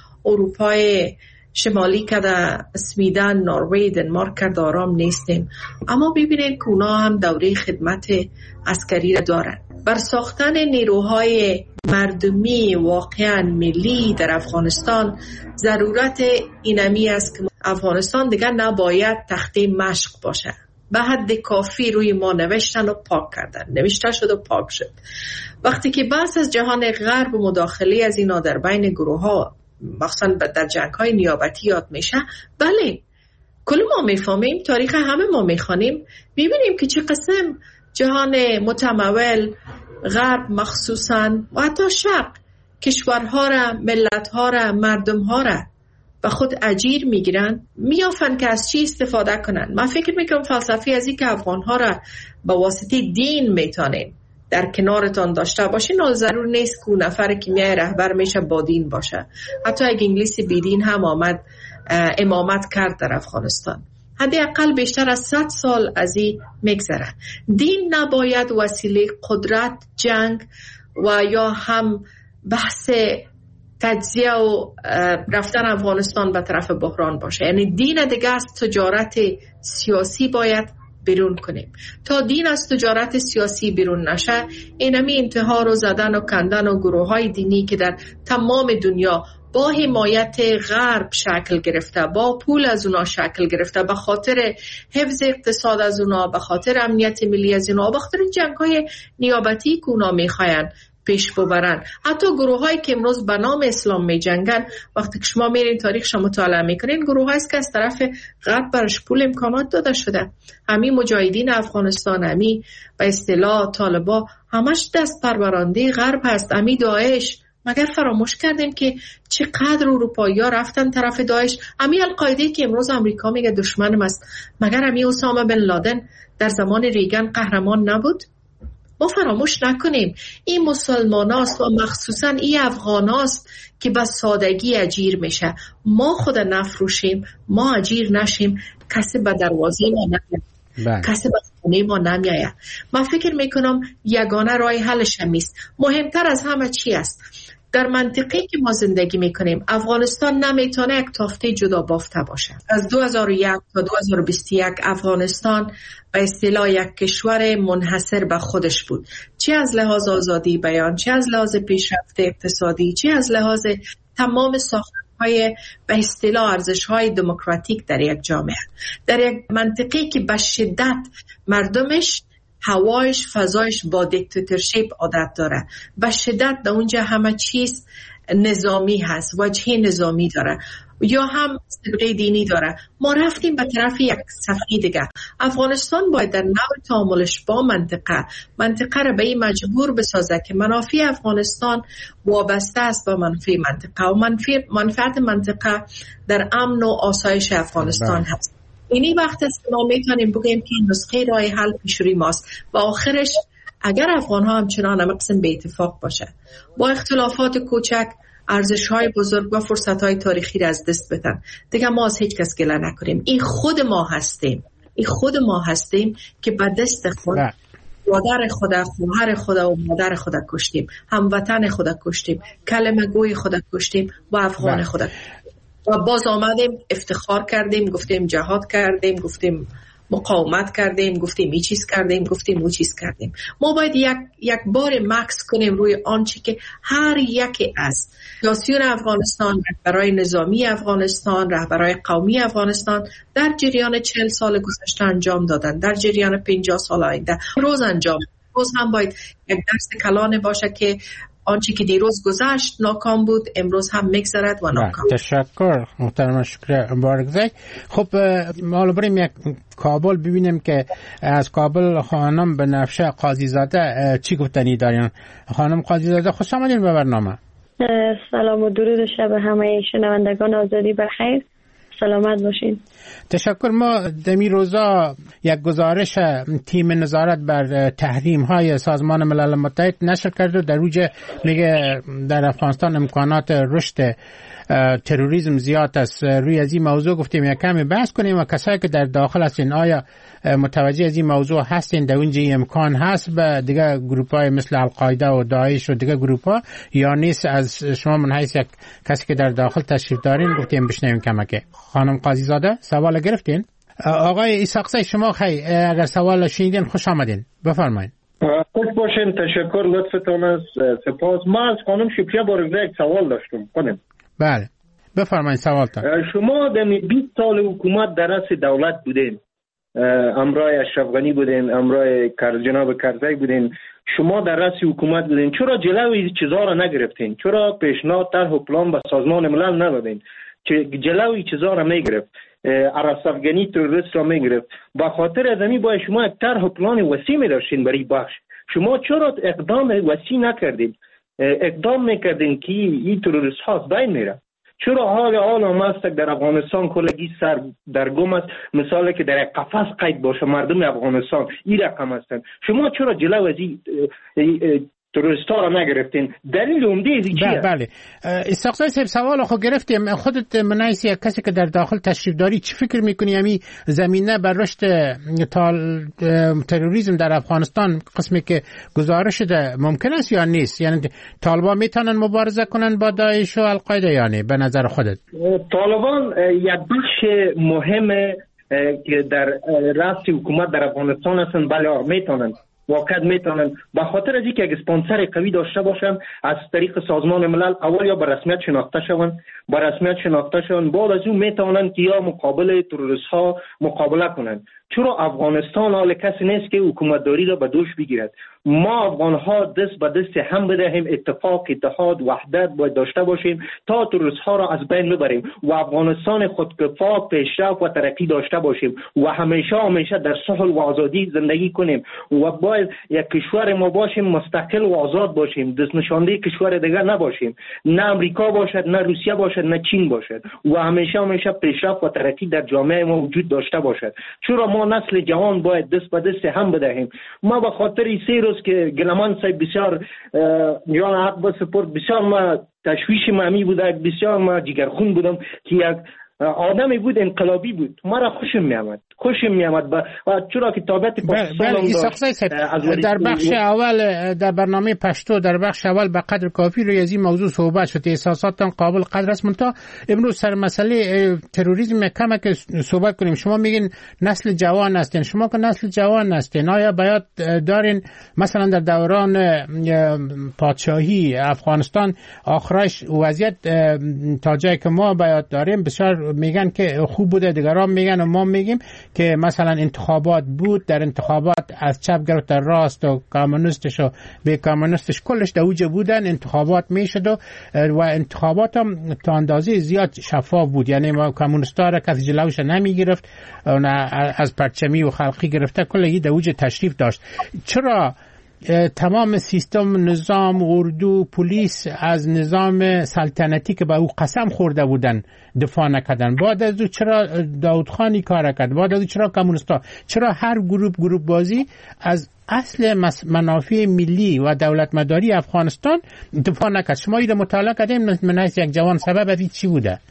اروپای شمالی که در سویدن، نروژ، دنمارک آرام نیستیم، اما ببینید که اونا هم دوره خدمت عسکری را دارن. بر ساختن نیروهای مردمی واقعا ملی در افغانستان ضرورت اینمی است که افغانستان دیگر نباید تخته مشق باشه. به حد کافی روی ما نوشتن و پاک کردن، نوشته شد و پاک شد. وقتی که بحث از جهان غرب و مداخله از اینا در بین گروه ها مخصوصا در جنگ های نیابتی یاد میشه، بله کل ما میفهمیم، تاریخ همه ما میخوانیم، میبینیم که چه قسم جهان متمول غرب مخصوصا و حتی شرق کشورها را، ملتها را، مردمها را به خود اجیر میگیرن، میافن که از چی استفاده کنن. من فکر میکنم فلسفی از این که افغانها را به واسطه دین میتونین در کنارتان داشته باشین، ضرور نیست که نفر که میای رهبر میشه با دین باشه. حتی اگه انگلیسی بی دین هم آمد امامت کرد در افغانستان، حداقل بیشتر از 100 سال از این میگذره. دین نباید وسیله قدرت، جنگ و یا هم بحث تجزیه و رفتن افغانستان به طرف بحران باشه. یعنی دین دیگه از تجارت سیاسی باید بیرون کنیم. تا دین از تجارت سیاسی بیرون نشه، اینمی انتحار و زدن و کندن و گروه های دینی که در تمام دنیا با حمایت غرب شکل گرفته، با پول از اونا شکل گرفته، به خاطر حفظ اقتصاد از اونا، به خاطر امنیت ملی از اونا، به خاطر جنگ های نیابتی که اونا میخواین پیش ببرن. حتی گروه هایی که امروز به نام اسلام می جنگن، وقتی که شما میرین تاریخش مطالعه میکنین، گروه هایی که از طرف غرب برش پول امکانات داده شده. همین مجاهدین افغانستان، همین به اصطلاح طالبا، همش دست پرورنده غرب هست. همین داعش، مگر فراموش کردیم که چقدر اروپایی ها رفتن طرف داعش؟ همین القاعده که امروز امریکا میگه دشمنم است، مگر همین اسامه بن لادن در زمان ریگن قهرمان نبود؟ ما فراموش نکنیم این مسلمان هاست و مخصوصا این افغان هاست که به سادگی اجیر میشه. ما خود نفروشیم، ما اجیر نشیم، کسی به دروازه ما نمیاد، کسی به خونه ما نمیاد. من فکر میکنم یگانه راه حلش همیست. مهمتر از همه چی است؟ در منطقه که ما زندگی میکنیم، افغانستان نمیتونه یک تافته جدا بافته باشه. از 2001 تا 2021 افغانستان به اصطلاح یک کشور منحصر به خودش بود، چه از لحاظ آزادی بیان، چه از لحاظ پیشرفت اقتصادی، چه از لحاظ تمام ساختارهای به اصطلاح ارزش‌های دموکراتیک در یک جامعه، در یک منطقه که به شدت مردمش هوایش، فضایش با دیکتاتورشیپ عادت داره، به شدت در اونجا همه چیز نظامی هست، وجه نظامی داره یا هم سابقه دینی داره. ما رفتیم به طرف یک صفحه دیگه. افغانستان باید در نوع تعاملش با منطقه را به این مجبور بسازه که منافع افغانستان وابسته است با منافع منطقه و منفعت منطقه در امن و آسایش افغانستان هست. اینی وقت است که ما میتونیم بگیم که نسخه راه حل پیش روی ماست و آخرش اگر افغان ها همچنان هم قسم به اتفاق باشه، با اختلافات کوچک ارزش‌های بزرگ و فرصت‌های تاریخی را از دست بدن. دیگه ما از هیچ کس گله نکنیم. این خود ما هستیم که به دست خود مادر خود، خواهر خود و مادر خود کشتیم، هموطن خود کشتیم، کلمه گوی خود کشتیم و افغان خود. و باز آمدیم افتخار کردیم، گفتیم جهاد کردیم، گفتیم مقاومت کردیم، گفتیم این چیز کردیم، گفتیم اون چیز کردیم. ما باید یک بار مکس کنیم روی آنچه که هر یکی از سیاسیون افغانستان، رهبرای نظامی افغانستان، رهبرای قومی افغانستان در جریان 40 سال گذشته انجام دادن، در جریان 50 سال آینده روز انجام. روز هم باید یک درس کلانه باشه که آنچه که دیروز گذشت ناکام بود امروز هم میگذرد و ناکام. تشکر محترم، شکر بارگزای. خب حالا بریم یک کابل ببینیم که از کابل خانم بنفشه قاضیزاده چی گفتنی دارین. خانم قاضیزاده خوش آمدین به برنامه. سلام و درود شب همه شنوندگان آزادی بخیر، سلامت باشین. تشکر. ما دمی روزا یک گزارش تیم نظارت بر تحریم های سازمان ملل متحد نشر کرد و در اوج میگه در افغانستان امکانات رشد تروریسم زیاد است. روی از این موضوع گفتیم یک کمی بحث کنیم و کسایی که در داخل هستین آیا متوجه از این موضوع هستین در اونجا امکان هست به دیگه گروپ های مثل القاعده و داعش و دیگه گروپ ها یا نیست؟ از شما من حیث یک کسی که در داخل تشریف دارین گفتیم بشنویم کمکه. خانم قاضیزاده سوال گرفتین؟ آقای ایساقزی شما خیلی اگر سوال شنیدین خوش آمدین، بفرمایید. خوب باشین، تشکر، لطفتون است، سپاس. ما از خانم شکریه بارگزای یک سوال داشتم. خودم. بله بفرمایید سوالتان. شما در 20 سال حکومت در رأس دولت بودین، امرای اشرف غنی بودین، امرای جناب کرزی بودین، شما در رأس حکومت بودین، چرا جلوی چیزا را نگرفتین؟ چرا پیشنهاد طرح و پلان به سازمان ملل ندادین که جلوی چیزا را میگرفت؟ اشرف غنی تروریست را میگرفت. به خاطر ازمی باید شما یک طرح و پلان وسیع می‌داشتین برای بخش. شما چرا اقدام وسیع نکردین؟ اقدام میکردین که این تروریست ها از بین میره. چرا حال عالم است در افغانستان کلگی سر در گم است، مثالی که در قفس قید باشه مردم افغانستان این رقم هستند. شما چرا جلو از این تروریستا را نگرفتین؟ دلیل عمده ای چیه؟ بله استقصای صاحب سوال خود گرفتیم. خودت منایسی کسی که در داخل تشریف داری چی فکر میکنی همی زمینه بر رشد تروریسم در افغانستان قسمی که گزارش شده ممکن است یا نیست؟ یعنی طالبان میتونن مبارزه کنن با داعش و القاعده یا نه به نظر خودت؟ طالبان یک بخش مهمه که در رأس حکومت در افغانستان هستن. بله میتونن، واقعا میتونن، به خاطر از اینکه یک اسپانسر قوی داشته باشن از طریق سازمان ملل اول یا به رسمیت شناخته شون، بعد از اون میتونن که یا مقابل تروریست ها مقابله کنن. چرا افغانستان حال کسی نیست که حکومتداری را به دوش بگیرد. ما افغان ها دست به دست هم بدهیم، اتفاق، اتحاد، وحدت باید داشته باشیم تا تروریست ها را از بین ببریم و افغانستان خودکفا، پیشرفت و ترقی داشته باشیم و همیشه در صلح و آزادی زندگی کنیم و باید یک کشور ما باشیم مستقل و آزاد باشیم، دست نشانده کشور دیگر نباشیم، نه امریکا باشد، نه روسیه باشد، نه چین باشد و همیشه پیشرفت و ترقی در جامعه ما وجود داشته باشد. چرا ما نسل جوان باید دست به دست هم بدهیم؟ ما به خاطر 3 روز که گلمان صاحب بسیار میان حق به سپورت بسیار ما تشویش مامی بوده، بسیار ما جگرخون بودم که یک آدمی بود انقلابی بود، ما را خوشم میامد و چرا که تابعیت پاکستان در بخش اول در برنامه پشتو در بخش اول به قدر کافی روی از این موضوع صحبت شد. احساساتتان قابل قدر است. منتها امروز سر مسئله تروریسم کمک صحبت کنیم. شما میگین نسل جوان هستین، شما که نسل جوان هستین آیا باید دارین مثلا در دوران پادشاهی افغانستان آخرش وضعیت تا جایی که ما باید داریم بسیار میگن که خوب بوده، دیگران میگن و ما میگیم که مثلا انتخابات بود، در انتخابات از چپ گرفت تا راست و کامونیستش و به کامونیستش کلش در اوج بودن، انتخابات میشد و انتخابات هم تا اندازه زیاد شفاف بود. یعنی ما کامونیستا را کسی جلوش نمیگرفت، از پرچمی و خلقی گرفته کلی در اوج تشریف داشت. چرا تمام سیستم نظام اردو پلیس از نظام سلطنتی که به او قسم خورده بودن دفاع نکردن. بعد از او چرا داود خانی کار کرد؟ بعد از او چرا کمونیستا؟ چرا هر گروه بازی از اصل منافع ملی و دولت مداری افغانستان دفاع نکرد؟ شما اینو مطالعه کردیم من از یک جوان سبب از این چی بوده؟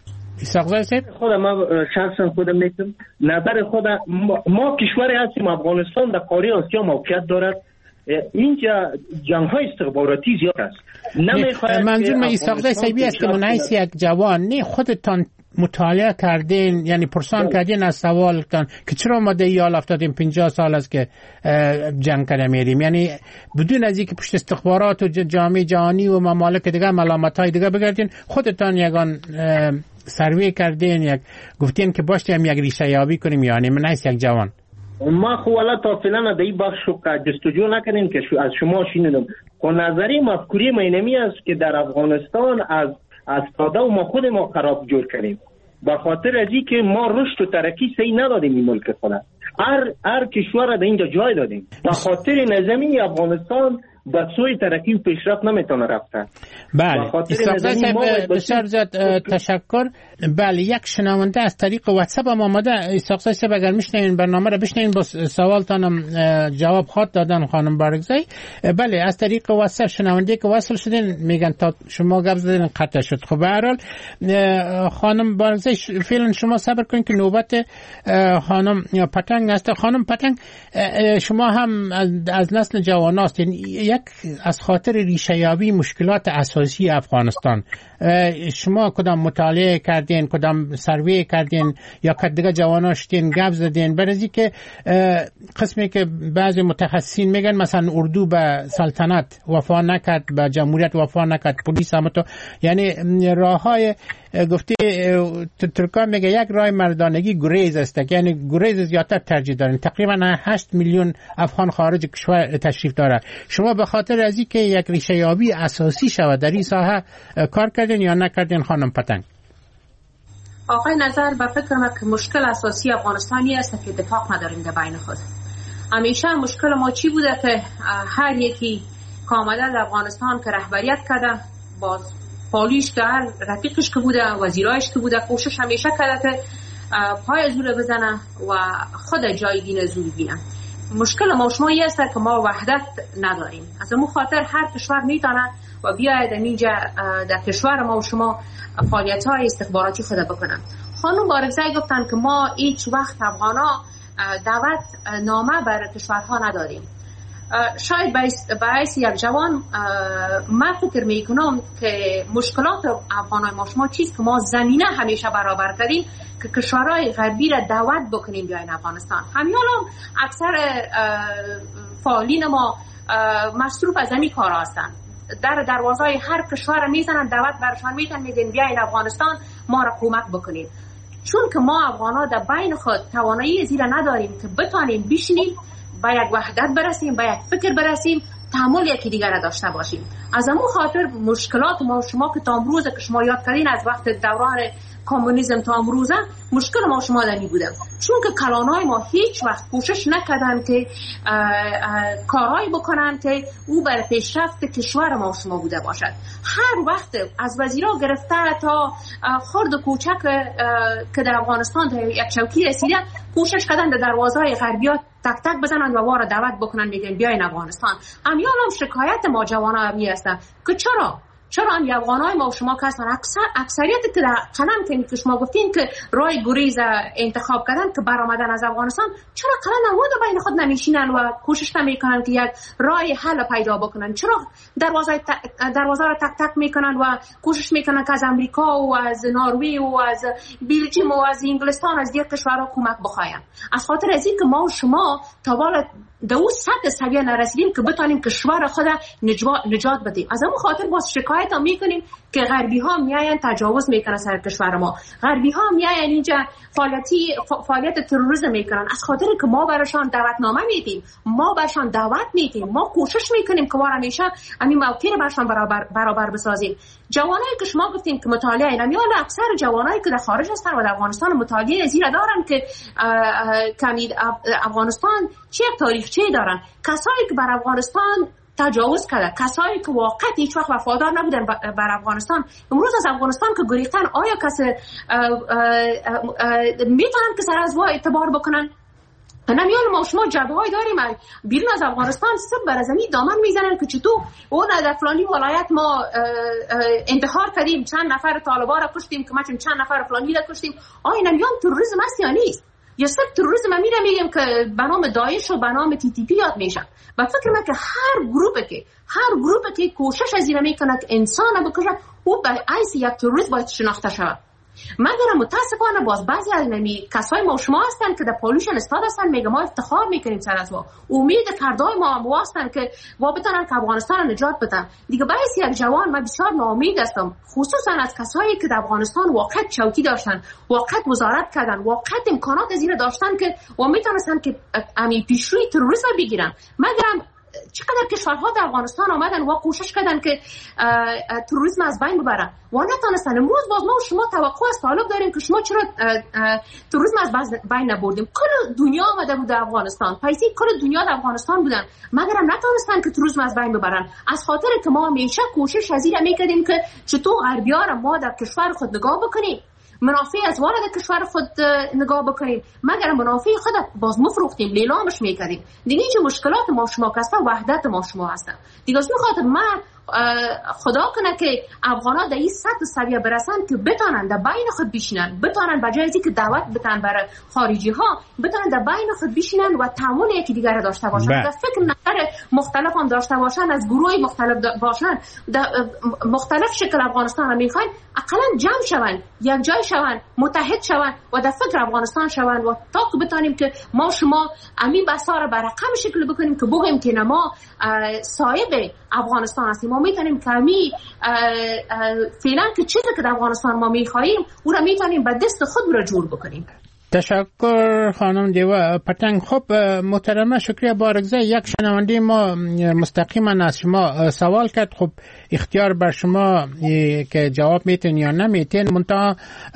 خودم شخصا خودم میگم نظر خودم ما کشوری هستیم افغانستان در قاره آسیا موقعیت دارد. اینجا جنگ های استخباراتی زیاد است. منظور من ایساقزای سیبی است که من حیث یک جوان نه خودتان مطالعه کردین یعنی پرسان کردین از سوال کن که چرا ما دیال افتادیم 50 سال است که جنگ کرده میریم، یعنی بدون از اینکه پشت استخبارات و جامعه جهانی و ممالک دیگه ملامت های دیگه بگردین خودتان یگان سروی کردین یک گفتین که باشیم یک ریشه یابی کنیم، یعنی من حیث یک جوان ما خو والا تا فعلا در این بخش جستجو نکنیم که از شما شنیدم خو نظری مفکوری مینمی است که در افغانستان از ساده و ما خود ما خراب جور کنیم به خاطر از این که ما رشد و ترقی صحیح ندادیم این ملک خود. هر کشور در اینجا جای دادیم به خاطر نظامی افغانستان به سوی ترقی و پیشرفت نمیتونه رفتن. بله بسیار زیاد تشکر. بله یک شنونده از طریق واتساپ هم آمده. ایساقزای صاحب اگر میشنین برنامه رو بشنین با سوالتانم جواب خواهد دادن خانم بارگزای. بله از طریق واتساپ شنونده که وصل شدین میگن تا شما گپ زدین قطع شد. خب به هر حال خانم بارگزای فعلا شما صبر کنین که نوبت خانم پتنگ است. خانم پتنگ شما هم از نسل جواناست، یعنی یک از خاطر ریشه یابی مشکلات اساسی افغانستان شما کدام مطالعه کردین، کدام سروی کردین یا که دیگه جوانا شدین گپ زدین؟ برای که قسمی که بعضی متخصصین میگن مثلا اردو به سلطنت وفا نکرد، به جمهوریت وفا نکرد، پلیس هم تو یعنی راههای گفته ترکان میگه یک راه مردانگی گریز است، یعنی گریز زیادتر ترجیح دارن. تقریبا 8 میلیون افغان خارج کشور تشریف داره. شما به خاطر از اینکه یک ریشه یابی اساسی شود در این ساحه کار کردین یا نکردین خانم پتنگ؟ آقای نظر به فکر من که مشکل اساسی افغانستانی است که اتفاق نداریم در بین خود. همیشه مشکل ما چی بوده که هر یکی که آمده در افغانستان که رهبریت کرده باز پالیش که هر رفیقش که بوده وزیرایش که بوده کوشش همیشه کرده که پای زور بزنه و خود جایگین زور بینه. مشکل ما شما این است که ما وحدت نداریم. از اون خاطر هر کشور میتونه و بیاید اینجا در کشور ما و شما فعالیت‌های استخباراتی خود بکنن. خانم بارگزای گفتن که ما هیچ وقت افغانا دعوت نامه بر کشورها نداریم. شاید باعث یک جوان من فکر میکنم که مشکلات افغانای ما شما چیست که ما زمینه همیشه برابر کردیم که کشورهای غربی را دعوت بکنیم بیاین افغانستان. همین هم اکثر فعالین ما مصروف از همین کار هستند. در دروازهای هر کشور میزنن دعوت برشان میتن میگن بیاین افغانستان ما را کمک بکنید. چون که ما افغانا در بین خود توانایی زیرا نداریم که بتانیم بشینیم با یک وحدت برسیم، با یک فکر برسیم، تحمل یکی دیگر را داشته باشیم. از همون خاطر مشکلات ما شما که تا امروز که شما یاد کردین از وقت دوران کمونیسم تا امروزه مشکل ما شما دنی بودم، چون که کلانای ما هیچ وقت کوشش نکردن که کارهایی بکنن که او بر پیشرفت کشور ما شما بوده باشد. هر وقت از وزیرا گرفته تا خرد و کوچک که در افغانستان در یک چوکی رسیده کوشش کردن در دروازه‌های غربیات تک تک بزنن و وارد دعوت بکنن میگن بیاین افغانستان. همیان هم شکایت ما جوانا همی هستن که چرا هم افغانای ما و شما که هستن اکثریت که در قلم که شما گفتین که راه گریز انتخاب کردن که برآمدن از افغانستان، چرا قلم نواد بین خود نمیشینن و کوشش نمیکنن که یک راه حل پیدا بکنن؟ چرا دروازه را تک تک میکنن و کوشش میکنن که از امریکا و از نروژ و از بلژیم و از انگلستان از دیگر کشورها کمک بخواین؟ از خاطر از اینکه ما و شما تا بالا در اون سطح سویه نرسیدیم که بتانیم کشور خود نجات بدیم. از همون خاطر باز شکایت شکایت هم میکنیم که غربی ها میاین تجاوز میکنن سر کشور ما، غربی ها میاین اینجا فعالیت تروریسم میکنن، از خاطر که ما براشان دعوتنامه میدیم، ما براشان دعوت میدیم، ما کوشش میکنیم که ما همیشه همین موقع براشان برابر بسازیم. جوانایی که شما گفتین که مطالعه اینم، یا اکثر جوانایی که در خارج هستن و در افغانستان مطالعه زیرا دارن که افغانستان چه تاریخچه دارن، کسایی که بر افغانستان تجاوز کرده، کسایی که واقعا هیچ وقت وفادار نبودن بر افغانستان، امروز از افغانستان که گریختن، آیا کسی میتونن که سر از وا اعتبار بکنن؟ نمیان ما شما جبهه‌ای داریم بیرون از افغانستان سب بر زمین دامن میزنن که چطور اون در فلانی ولایت ما انتحار کردیم، چند نفر طالبا را کشتیم، که ما چند نفر فلانی را کشتیم. آیا نمیان تروریسم است یا نیست؟ یا صرف تروریسم میگیم که به نام داعش و به نام TTP یاد میشن. و فکر من که هر گروپی که کوشش از این میکنه که انسان بکشه، او به عیس یک تروریست باید شناخته شود. مگر متاسفانه باز بعضی از کسای ما شما هستن که در پولیشن استاد هستن، میگه ما افتخار میکنیم سر از ما، امید فردای ما هستن که ما بتونن که افغانستان رو نجات بدن. دیگه باعث یک جوان من بسیار ناامید هستم، خصوصا از کسایی که در افغانستان واقعا چوکی داشتن، واقعا وزارت کردن، واقعا امکانات از این داشتن که و میتونستن که امی پیشروی تروریسم بگیرن. مگرم چقدر کشورها در افغانستان آمدن و کوشش کردن که تروریسم از بین ببرن و نتونستن. امروز باز ما و شما توقع از طالب داریم که شما چرا تروریسم از بین نبردیم؟ کل دنیا آمده بود در افغانستان، پیسی کل دنیا در افغانستان بودن، مگرم نتونستن که تروریسم از بین ببرن. از خاطر که ما همیشه کوشش از این میکردیم که چطور غربی‌ها را ما در کشور خود نگاه بکنیم، منافع از وارد کشور خود نگاه بکنیم، مگر منافع خود باز مفروختیم، لیلامش میکردیم. دیگه چه مشکلات ما شما هستن، وحدت ما شما هستن. دیگه از خاطر من خدا کنه که افغانا در این سطح سویه برسن که بتونن در بین خود بشینن، بتونن بجای از اینکه دعوت بتن برای خارجی ها، بتونن در بین خود بشینن و تعامل یکی دیگر را داشته باشن، و فکر نظر مختلف هم داشته باشن، از گروه مختلف باشن، مختلف شکل افغانستان را میخواین، اقلا جمع شون، یک جای شون، متحد شون و در فکر افغانستان شون و تا که بتونیم که ما شما امین بسا را بر رقم شکل بکنیم که بگیم که ما صاحب افغانستان هستیم، ما میتونیم که فعلا که چیزی که در افغانستان ما میخواهیم او را میتونیم به دست خود را جور بکنیم. تشکر خانم دیوه پتنگ. خب محترمه شکریه بارگزه. یک شنونده ما مستقیما از شما سوال کرد، خب اختیار بر شما که جواب میتین یا نمیتین، منتها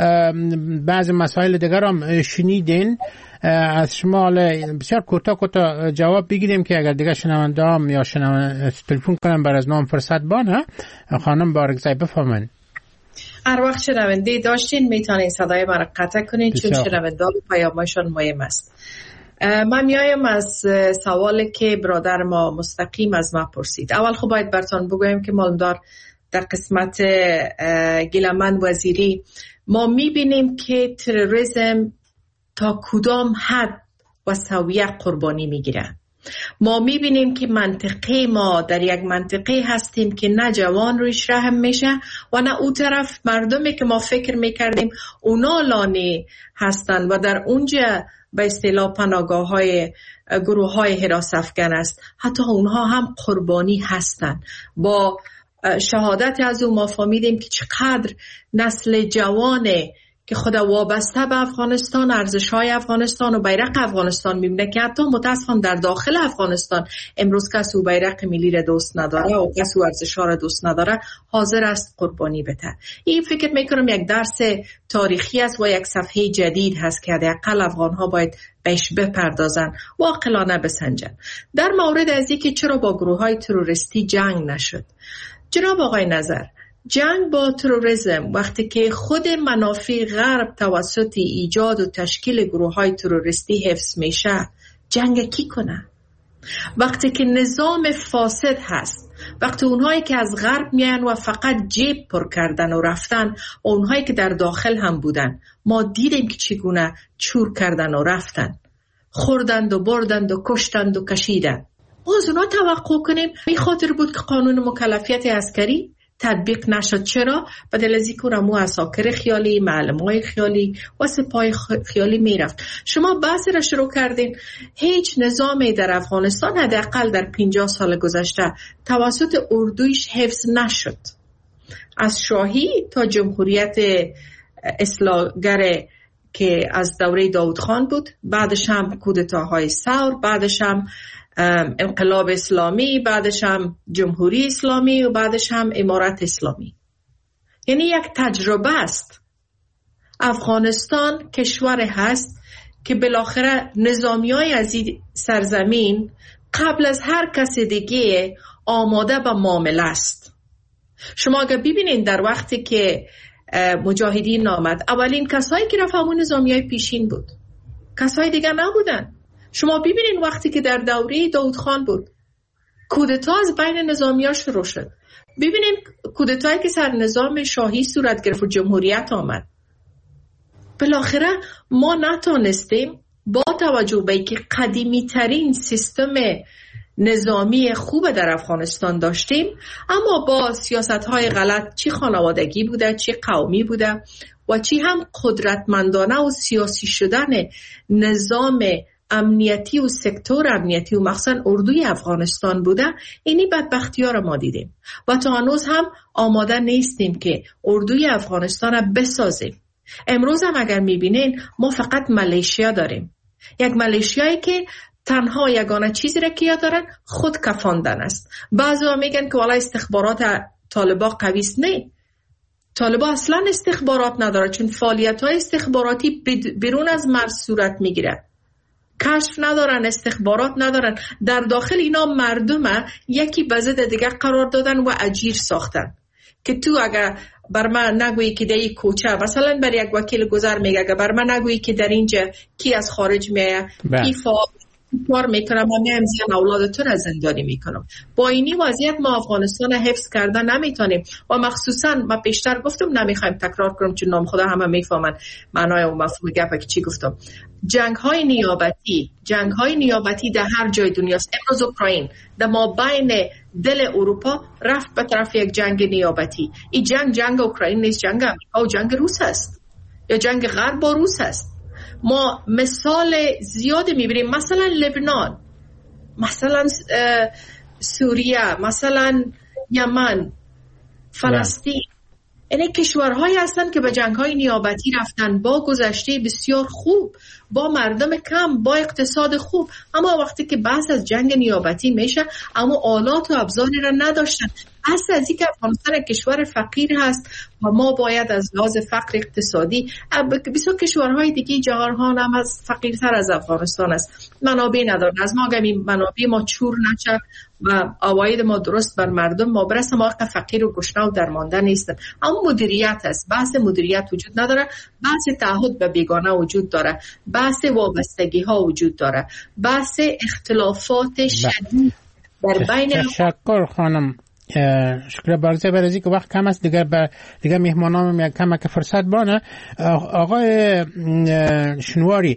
بعض مسائل دیگر هم شنیدین از شما، بسیار کوتاه جواب بگیریم که اگر دیگه شنونده هم یا تلفن کنم بر از نام فرصت بانه. خانم بارگزه بفرمایید. هر وقت شنونده داشتین میتونین صدای من قطع کنین چون شنونده پیامشون مهم است. من میایم از سوالی که برادر ما مستقیم از ما پرسید. اول خب باید براتون بگویم که مالدار در قسمت گیلمن وزیری ما میبینیم که تروریسم تا کدام حد و سویه قربانی میگیره. ما میبینیم که منطقه ما در یک منطقه هستیم که نه جوان رویش رحم میشه و نه اون طرف مردمی که ما فکر میکردیم اونا لانی هستن و در اونجا به اصطلاح پناهگاه های گروه های حراس افکن است، حتی اونها هم قربانی هستن. با شهادت از اون ما فهمیدیم که چقدر نسل جوانه که خدا وابسته به افغانستان، ارزش‌های افغانستان و بیرق افغانستان می‌بینه که حتی متاسفانه در داخل افغانستان امروز کسی بیرق ملی را دوست نداره و کسی ارزش‌ها را دوست نداره، حاضر است قربانی بده. این فکر می‌کنم یک درس تاریخی است و یک صفحه جدید هست که حداقل افغان‌ها باید بهش بپردازن و عاقلانه بسنجن. در مورد از اینکه چرا با گروه‌های تروریستی جنگ نشد، جناب آقای نظر، جنگ با تروریسم وقتی که خود منافع غرب توسط ایجاد و تشکیل گروه‌های تروریستی حفظ میشه، جنگ کی کنه؟ وقتی که نظام فاسد هست، وقتی اونهایی که از غرب میان و فقط جیب پر کردن و رفتن و اونهایی که در داخل هم بودن، ما دیدیم که چگونه چور کردن و رفتن، خوردند و بردند و کشتند و کشیدند. باز اونا توقع کنیم به خاطر بود که قانون مکلفیت عسکری تطبیق نشد. چرا؟ بدل از اینکه مو عساکر خیالی، معلمای خیالی و سپاه خیالی میرفت. شما بحث را شروع کردین، هیچ نظامی در افغانستان حداقل در 50 سال گذشته توسط اردویش حفظ نشد. از شاهی تا جمهوریت اصلاحگر که از دوره داود خان بود، بعدش هم کودتاهای ثور، بعدش هم انقلاب اسلامی، بعدش هم جمهوری اسلامی و بعدش هم امارت اسلامی. یعنی یک تجربه است. افغانستان کشور هست که بالاخره نظامیای از این سرزمین قبل از هر کس دیگه آماده به معامله است. شما اگر ببینید در وقتی که مجاهدین آمد، اولین کسایی که رفت همون نظامیای پیشین بود، کسای دیگه نبودن. شما ببینید وقتی که در دوره داود خان بود، کودتا از بین نظامی‌ها شروع شد. ببینید کودتایی که سر نظام شاهی صورت گرفت و جمهوریت آمد. بالاخره ما نتونستیم با توجه به اینکه قدیمی ترین سیستم نظامی خوب در افغانستان داشتیم، اما با سیاست‌های غلط، چی خانوادگی بوده، چی قومی بوده و چی هم قدرتمندانه و سیاسی شدن نظام امنیتی و سکتور امنیتی و مخصوصا اردوی افغانستان بوده، اینی بدبختی‌ها رو ما دیدیم و تا هنوز هم آماده نیستیم که اردوی افغانستان رو بسازیم. امروز هم اگر میبینین ما فقط ملیشیا داریم، یک ملیشیایی که تنها یگانه چیزی را که دارن خود کفاندن است. بعضی‌ها میگن که والا استخبارات طالبا قوی است. نه، طالبا اصلا استخبارات نداره، چون فعالیت‌های استخباراتی بیرون از مرز صورت میگیره. کشف ندارن، استخبارات ندارن. در داخل اینا مردم یکی به ضد دیگه قرار دادن و اجیر ساختن که تو اگر بر من نگویی که در این کوچه، مثلا بر یک وکیل گذر میگه که بر من نگویی که در اینجا کی از خارج میه، کی کار میکنم و میام زیان اولادتون از زندانی میکنم. با اینی وضعیت ما افغانستان حفظ کرده نمیتونیم و مخصوصا ما پیشتر گفتم نمیخوایم تکرار کنم چون نام خدا همه میفهمن معنای و مفهوم گپه که چی گفتم. جنگ های نیابتی در هر جای دنیاست. امروز اوکراین در ما بین دل اروپا رفت به طرف یک جنگ نیابتی. این جنگ اوکراین نیست، جنگ امریکا و جنگ روس است یا جنگ غرب با روس است. ما مثال زیاد میبینیم، مثلا لبنان، مثلا سوریه، مثلا یمن، فلسطین. این کشورهایی هستند که به جنگ‌های نیابتی رفتن با گذشته بسیار خوب، با مردم کم، با اقتصاد خوب، اما وقتی که بحث از جنگ نیابتی میشه اما آلات و ابزاری را نداشتن. اصل از این که افغانستان کشور فقیر هست و ما باید از لحاظ فقر اقتصادی، بسیار کشورهای دیگه جهان هم از فقیرتر از افغانستان است، منابع ندارن. از ما اگر منابع ما چور نشه و عواید ما درست بر مردم ما برسه، ما فقیر و گشنه و درمانده نیستن. اما مدیریت است، بحث مدیریت وجود نداره، بحث تعهد به بیگانه وجود داره، بحث وابستگی ها وجود داره، بحث اختلافات شدید در بین. تشکر خانم، شکر بارزه برازی که وقت کم است، دیگه مهمانام یک کم که فرصت بانه. آقای شنواری،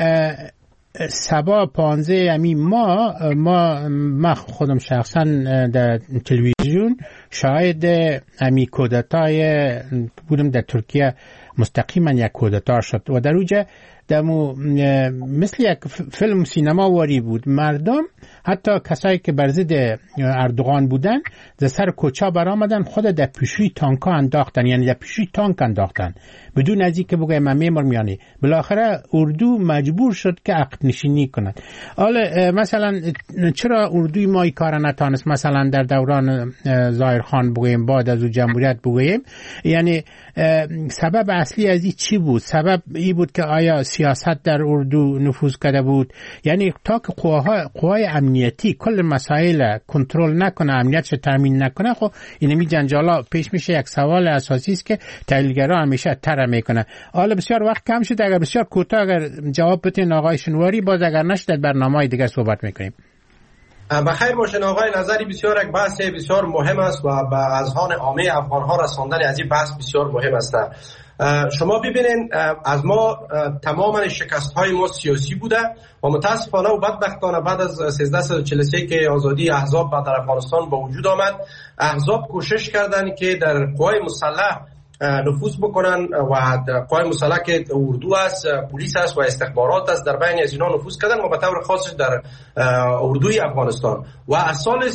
سبا 15 امی ما خودم شخصا در تلویزیون شاهد امی کودتای بودم در ترکیه، مستقیما یک کودتا شد و در اوجه دمو مثل یک فیلم سینما واری بود. مردم حتی کسایی که بر ضد اردوغان بودن در سر کوچه برآمدن، خود در پیشوی تانک انداختن، یعنی در پیشوی تانک انداختن بدون از اینکه بگویم من میمر میانی. بالاخره اردو مجبور شد که عقد نشینی کند. حالا مثلا چرا اردوی ما این کار نتانست؟ مثلا در دوران ظاهرخان بگویم، بعد از او جمهوریت بگویم، یعنی سبب اصلی از این چی بود؟ سبب این بود که آیا سیاست در اردو نفوذ کرده بود؟ یعنی تا که قوای امنیتی کل مسائل کنترل نکنه، امنیتش تامین نکنه، خب اینمی جنجالا پیش میشه. یک سوال اساسی است که تحلیلگرا همیشه طرح میکنه. حالا بسیار وقت کم شد، اگر بسیار کوتاه اگر جواب بدین آقای شنواری، باز اگر نشد برنامه‌های دیگه صحبت میکنیم. بخیر باشین آقای نظری، بسیار یک بحث بسیار مهم است و به اذهان عامه افغان‌ها رساندن از این بحث بسیار مهم است. شما ببینین از ما تماما شکست‌های ما سیاسی بوده و متاسفانه و بدبختانه بعد از 1343 که آزادی احزاب در افغانستان با وجود آمد، احزاب کوشش کردند که در قوای مسلح نفوذ بکنن و قوای مسلح که اردو است، پلیس است و استخبارات است، در بین از اینا نفوذ کردن و به طور خاصش در اردوی افغانستان. و از سال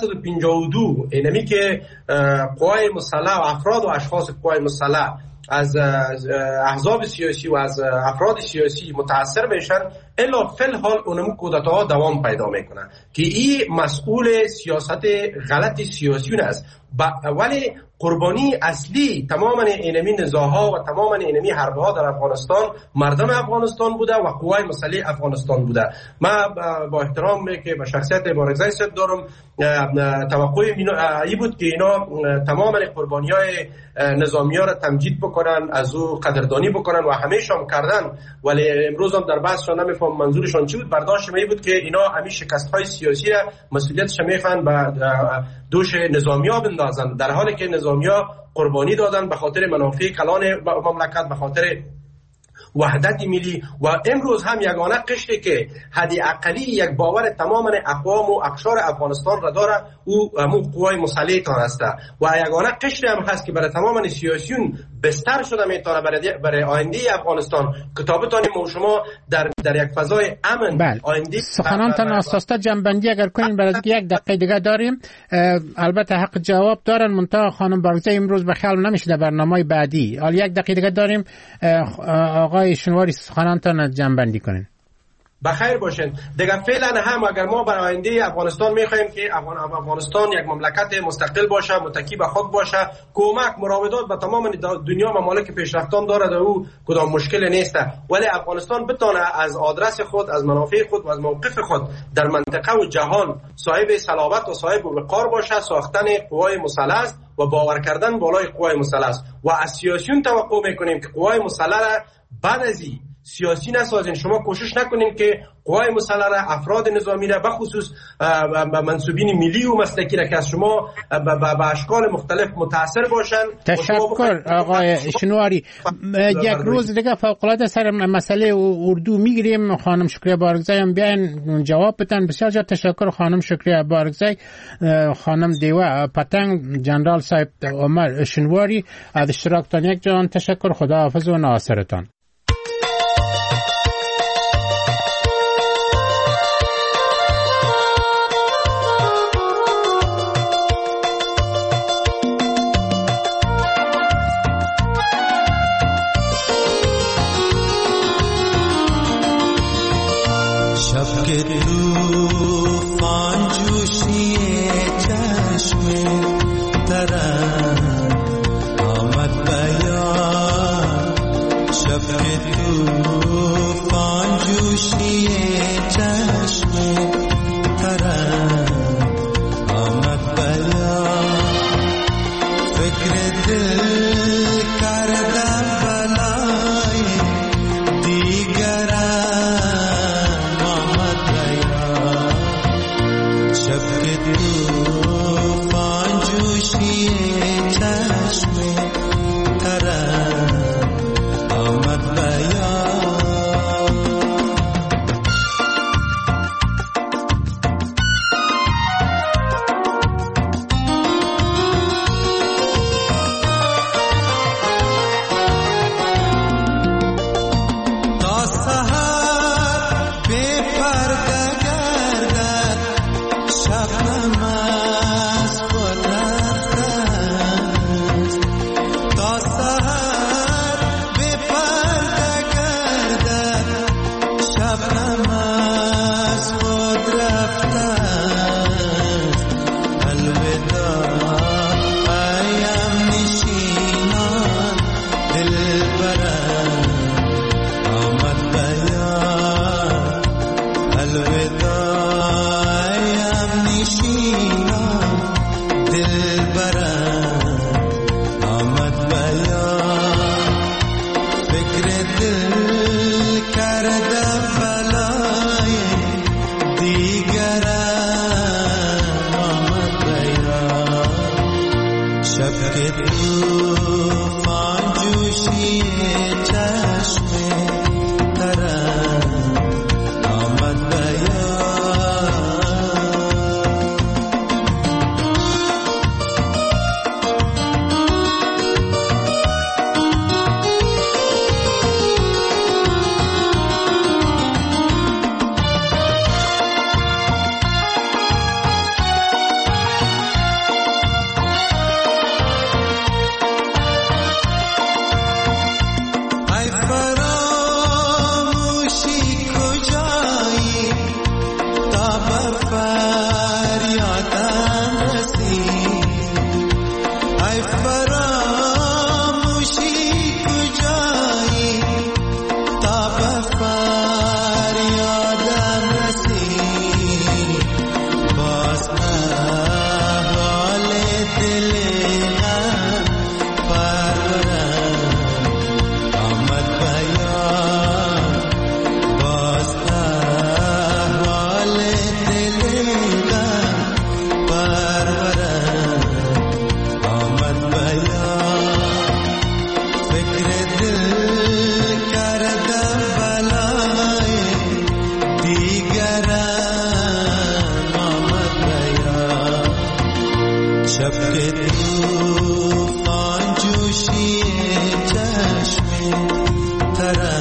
1352 اینمی که قوای مسلح و افراد و اشخاص قوای مسلح از احزاب سیاسی و از افراد سیاسی متاثر میشن، الا فی الحال اونم کودتاها دوام پیدا میکنن که این مسئول سیاست غلط سیاسیون است. ولی قربانی اصلی تمام اینمی نزاعها و تمام اینمی حربها در افغانستان مردم افغانستان بوده و قوای مسلح افغانستان بوده. من با احترام که به شخصیت بارگزای صاحب دارم، توقع این بود که اینا تمام قربانیای نظامی ها را تمجید بکنن، از او قدردانی بکنن و همیشه هم کردن، ولی امروز هم در بحثشان نمیفهم منظورشان چی بود. برداشت می بود که اینا همین شکست های سیاسی مسئولیتش میخوان به دوش نظامی ها بندازن، در حالی که نظامی ها قربانی دادن به خاطر منافع کلان مملکت، به خاطر وحدت ملی. و امروز هم یگانه قشری که حد اقلی یک باور تمام اقوام و اقشار افغانستان را داره او قوای مسلح تان است و یگانه قشری هم هست که برای تمام سیاسیون بستر شده میتونه برای آینده افغانستان کتابتان ما شما در یک فضای امن آینده. سخنانتان اساسا جنبندی اگر کنین برای یک دقیقه دیگه داریم، البته حق جواب دارن، منتها خانم بارگزای امروز به خیال نمیشه در برنامه بعدی. حالا یک دقیقه دیگه داریم، آقای شنواری سخنانتان جنبندی کنین. بخیر باشین دیگه. فعلا هم اگر ما برای آینده افغانستان میخوایم که افغانستان یک مملکت مستقل باشه، متکی به خود باشه، کمک مراودات به تمام دنیا ممالک پیشرفتان داره، او کدام مشکل نیست، ولی افغانستان بتونه از آدرس خود، از منافع خود و از موقف خود در منطقه و جهان صاحب صلابت و صاحب وقار باشه. ساختن قوای مسلح است و باور کردن بالای قوای مسلح است و از سیاسیون توقع میکنیم که قوای مسلح را بعد از این سیاسی نسازین. شما کوشش نکنین که قوای مسلح را، افراد نظامی را، بخصوص منصوبین ملی و مسلکی را که از شما به اشکال مختلف متاثر باشن. تشکر آقای شنواری. یک روز دیگه فوق‌العاده سر مسئله اردو میگیریم. خانم شکریه بارگزای هم بیاین جواب بدن. بسیار زیاد تشکر خانم شکریه بارگزای. خانم دیوه پتنگ، جنرال صاحب عمر شنواری، از اشتراکتان یک جان تشکر. خداحافظ و ناصرتان. तूफान जोशी चश्मे तरह